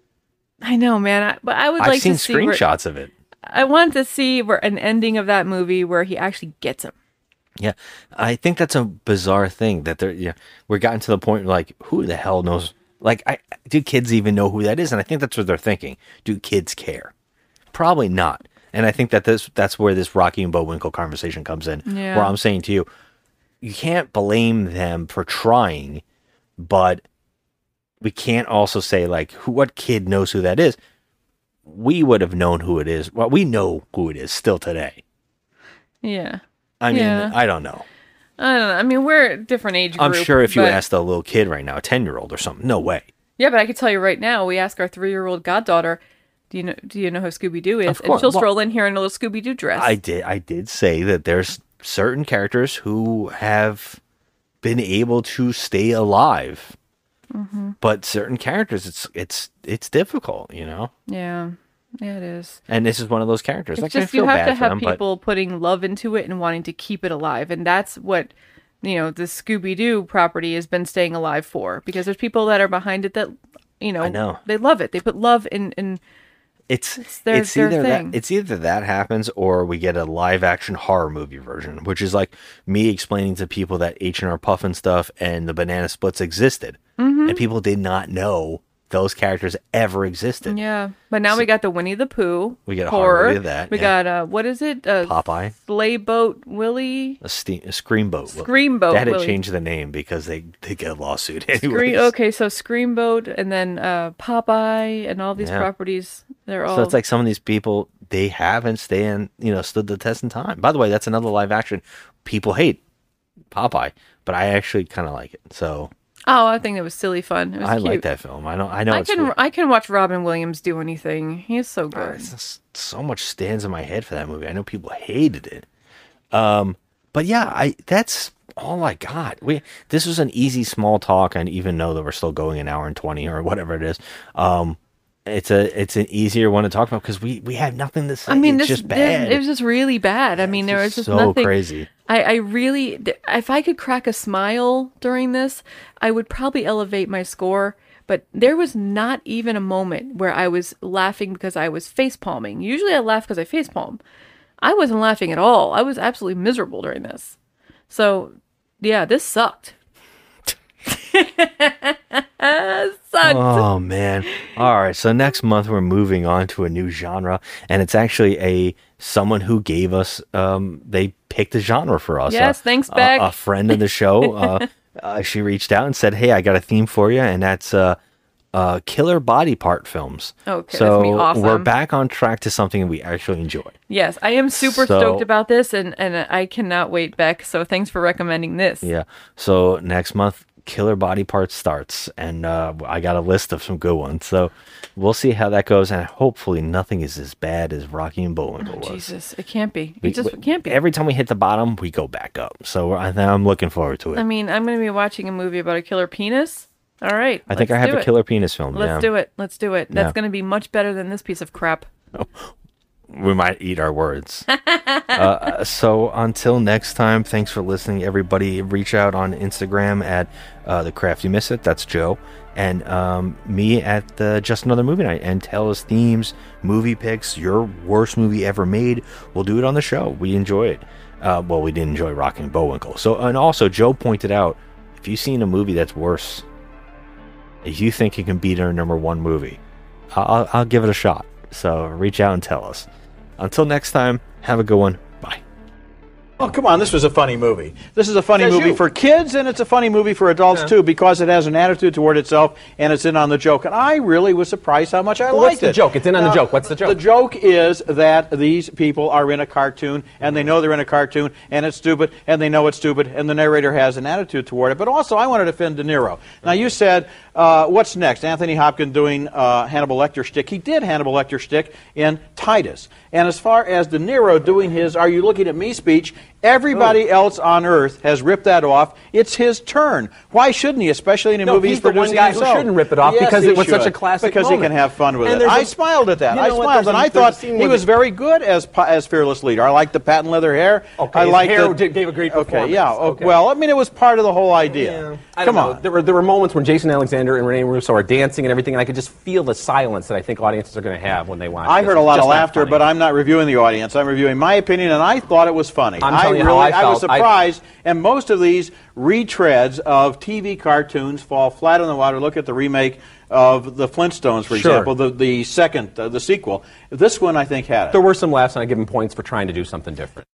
I know, man. I, but I would I've like seen to see where- screenshots of it. I want to see where an ending of that movie where he actually gets him. Yeah, I think that's a bizarre thing that they're. Yeah, we're gotten to the point like, who the hell knows? Like, I do kids even know who that is? And I think that's what they're thinking. Do kids care? Probably not. And I think that this that's where this Rocky and Bullwinkle conversation comes in. Yeah. Where I'm saying to you, you can't blame them for trying, but we can't also say like, who, what kid knows who that is? We would have known who it is. Well, we know who it is still today. Yeah. I mean, Yeah. I don't know. I don't know. I mean, we're a different age group. I'm sure if you but- asked a little kid right now, a ten year old or something, no way. Yeah, but I can tell you right now, we ask our three-year-old goddaughter, "Do you know? Do you know who Scooby Doo is?" Of And course. she'll Well- stroll in here in a little Scooby Doo dress. I did. I did say that there's certain characters who have been able to stay alive, hmm but certain characters, it's it's it's difficult, you know. Yeah. Yeah, it is. And this is one of those characters. It's Like, I just feel you have bad to for have them, but people putting love into it and wanting to keep it alive, and that's what you know the Scooby Doo property has been staying alive for. Because there's people that are behind it that you know, I know. they love it. They put love in in. it's It's their, it's their either thing. that it's either that happens or we get a live action horror movie version, which is like me explaining to people that H and R Puffin stuff and the Banana Splits existed, Mhm. and people did not know those characters ever existed. Yeah, but now we got the Winnie the Pooh. We get a horror movie of that, We yeah. got uh, what is it? Uh, Popeye. Sleigh Boat Willie. A, steam, a Screamboat. Screamboat They had to Willie. change the name because they they get a lawsuit anyway. Scream, okay, so Screamboat and then uh, Popeye and all these Yeah. properties. They're all. So it's like some of these people, they haven't stand, you know, stood the test in time. By the way, that's another live action people hate, Popeye, but I actually kind of like it. So Oh, I think it was silly fun. It was I cute. like that film. I know. I know. I it's can I can watch Robin Williams do anything. He is so good. it's just so much stands in my head for that movie. I know people hated it. Um, but yeah, I that's all I got. We this was an easy small talk, and even though that we're still going an hour and twenty or whatever it is, um, it's a it's an easier one to talk about because we we had nothing to say. I mean, it's this just bad. This, it was just really bad. I mean, there was just so nothing crazy. I, I really, if I could crack a smile during this, I would probably elevate my score. But there was not even a moment where I was laughing because I was face palming. Usually I laugh because I face palm. I wasn't laughing at all. I was absolutely miserable during this. So, yeah, this sucked. Sucked. Oh man. All right, so next month we're moving on to a new genre, and it's actually a someone who gave us um they picked a genre for us. Yes, uh, thanks, a, Beck. a friend of the show uh, uh she reached out and said, "Hey, I got a theme for you," and that's uh uh killer body part films. Okay, so that's gonna be awesome. We're back on track to something we actually enjoy. Yes, I am super So- stoked about this, and, and I cannot wait, Beck. So thanks for recommending this. Yeah. So next month, Killer Body Parts starts, and uh, I got a list of some good ones. So we'll see how that goes, and hopefully nothing is as bad as Rocky and Bullwinkle was. Jesus, it can't be. We- It just we- can't be. Every time we hit the bottom, we go back up. So I I'm looking forward to it. I mean, I'm going to be watching a movie about a killer penis. All right. I think let's I have do a it. killer penis film. Let's yeah. do it. Let's do it. That's Yeah. going to be much better than this piece of crap. We might eat our words. uh, so until next time, thanks for listening, everybody. Reach out on Instagram at uh, the Crafty Misfit. That's Joe. And um, me at the Just Another Movie Night. And tell us themes, movie picks, your worst movie ever made. We'll do it on the show. We enjoy it. Uh, well, we didn't enjoy Rocky and Bullwinkle. So, and also, Joe pointed out, if you've seen a movie that's worse, if you think it can beat our number one movie, I'll, I'll give it a shot. So reach out and tell us. Until next time, have a good one. Bye. Oh, come on, this was a funny movie. This is a funny Says movie you. for kids, and it's a funny movie for adults, Yeah. too, because it has an attitude toward itself, and it's in on the joke. And I really was surprised how much I Well, liked what's the it. joke? It's in on the Now, joke. What's the joke? The joke is that these people are in a cartoon, and they know they're in a cartoon, and it's stupid, and they know it's stupid, and the narrator has an attitude toward it. But also, I wanted to defend De Niro. Now, you said, uh, what's next? Anthony Hopkins doing uh, Hannibal Lecter shtick. He did Hannibal Lecter shtick in Titus. And as far as De Niro doing his "Are you looking at me?" speech, everybody else on Earth has ripped that off. It's his turn. Why shouldn't he, especially in a No, movie he's he's the one producing guy who himself? shouldn't rip it off Yes, because he it was such a should. classic Because he moment. can have fun with And it. there's I a- smiled at that. You I know what? smiled, There's and a- I there's a thought scene he where was the- very good as pa- as fearless leader. I liked the patent leather hair. Okay, I his liked hair the, did- gave a great Okay, performance. yeah. Okay. Well, I mean, it was part of the whole idea. Yeah. I don't Come know. on. There were there were moments when Jason Alexander and Rene Russo are dancing and everything, and I could just feel the silence that I think audiences are going to have when they watch. I this. heard a It's lot of just not laughter, funny. but I'm not reviewing the audience. I'm reviewing my opinion, and I thought it was funny. I'm I telling you really, how I was felt. I- surprised, and most of these retreads of T V cartoons fall flat on the water. Look at the remake of the Flintstones, for Sure. example, the the second, uh, the sequel. This one, I think, had it. There were some laughs, and I give him points for trying to do something different.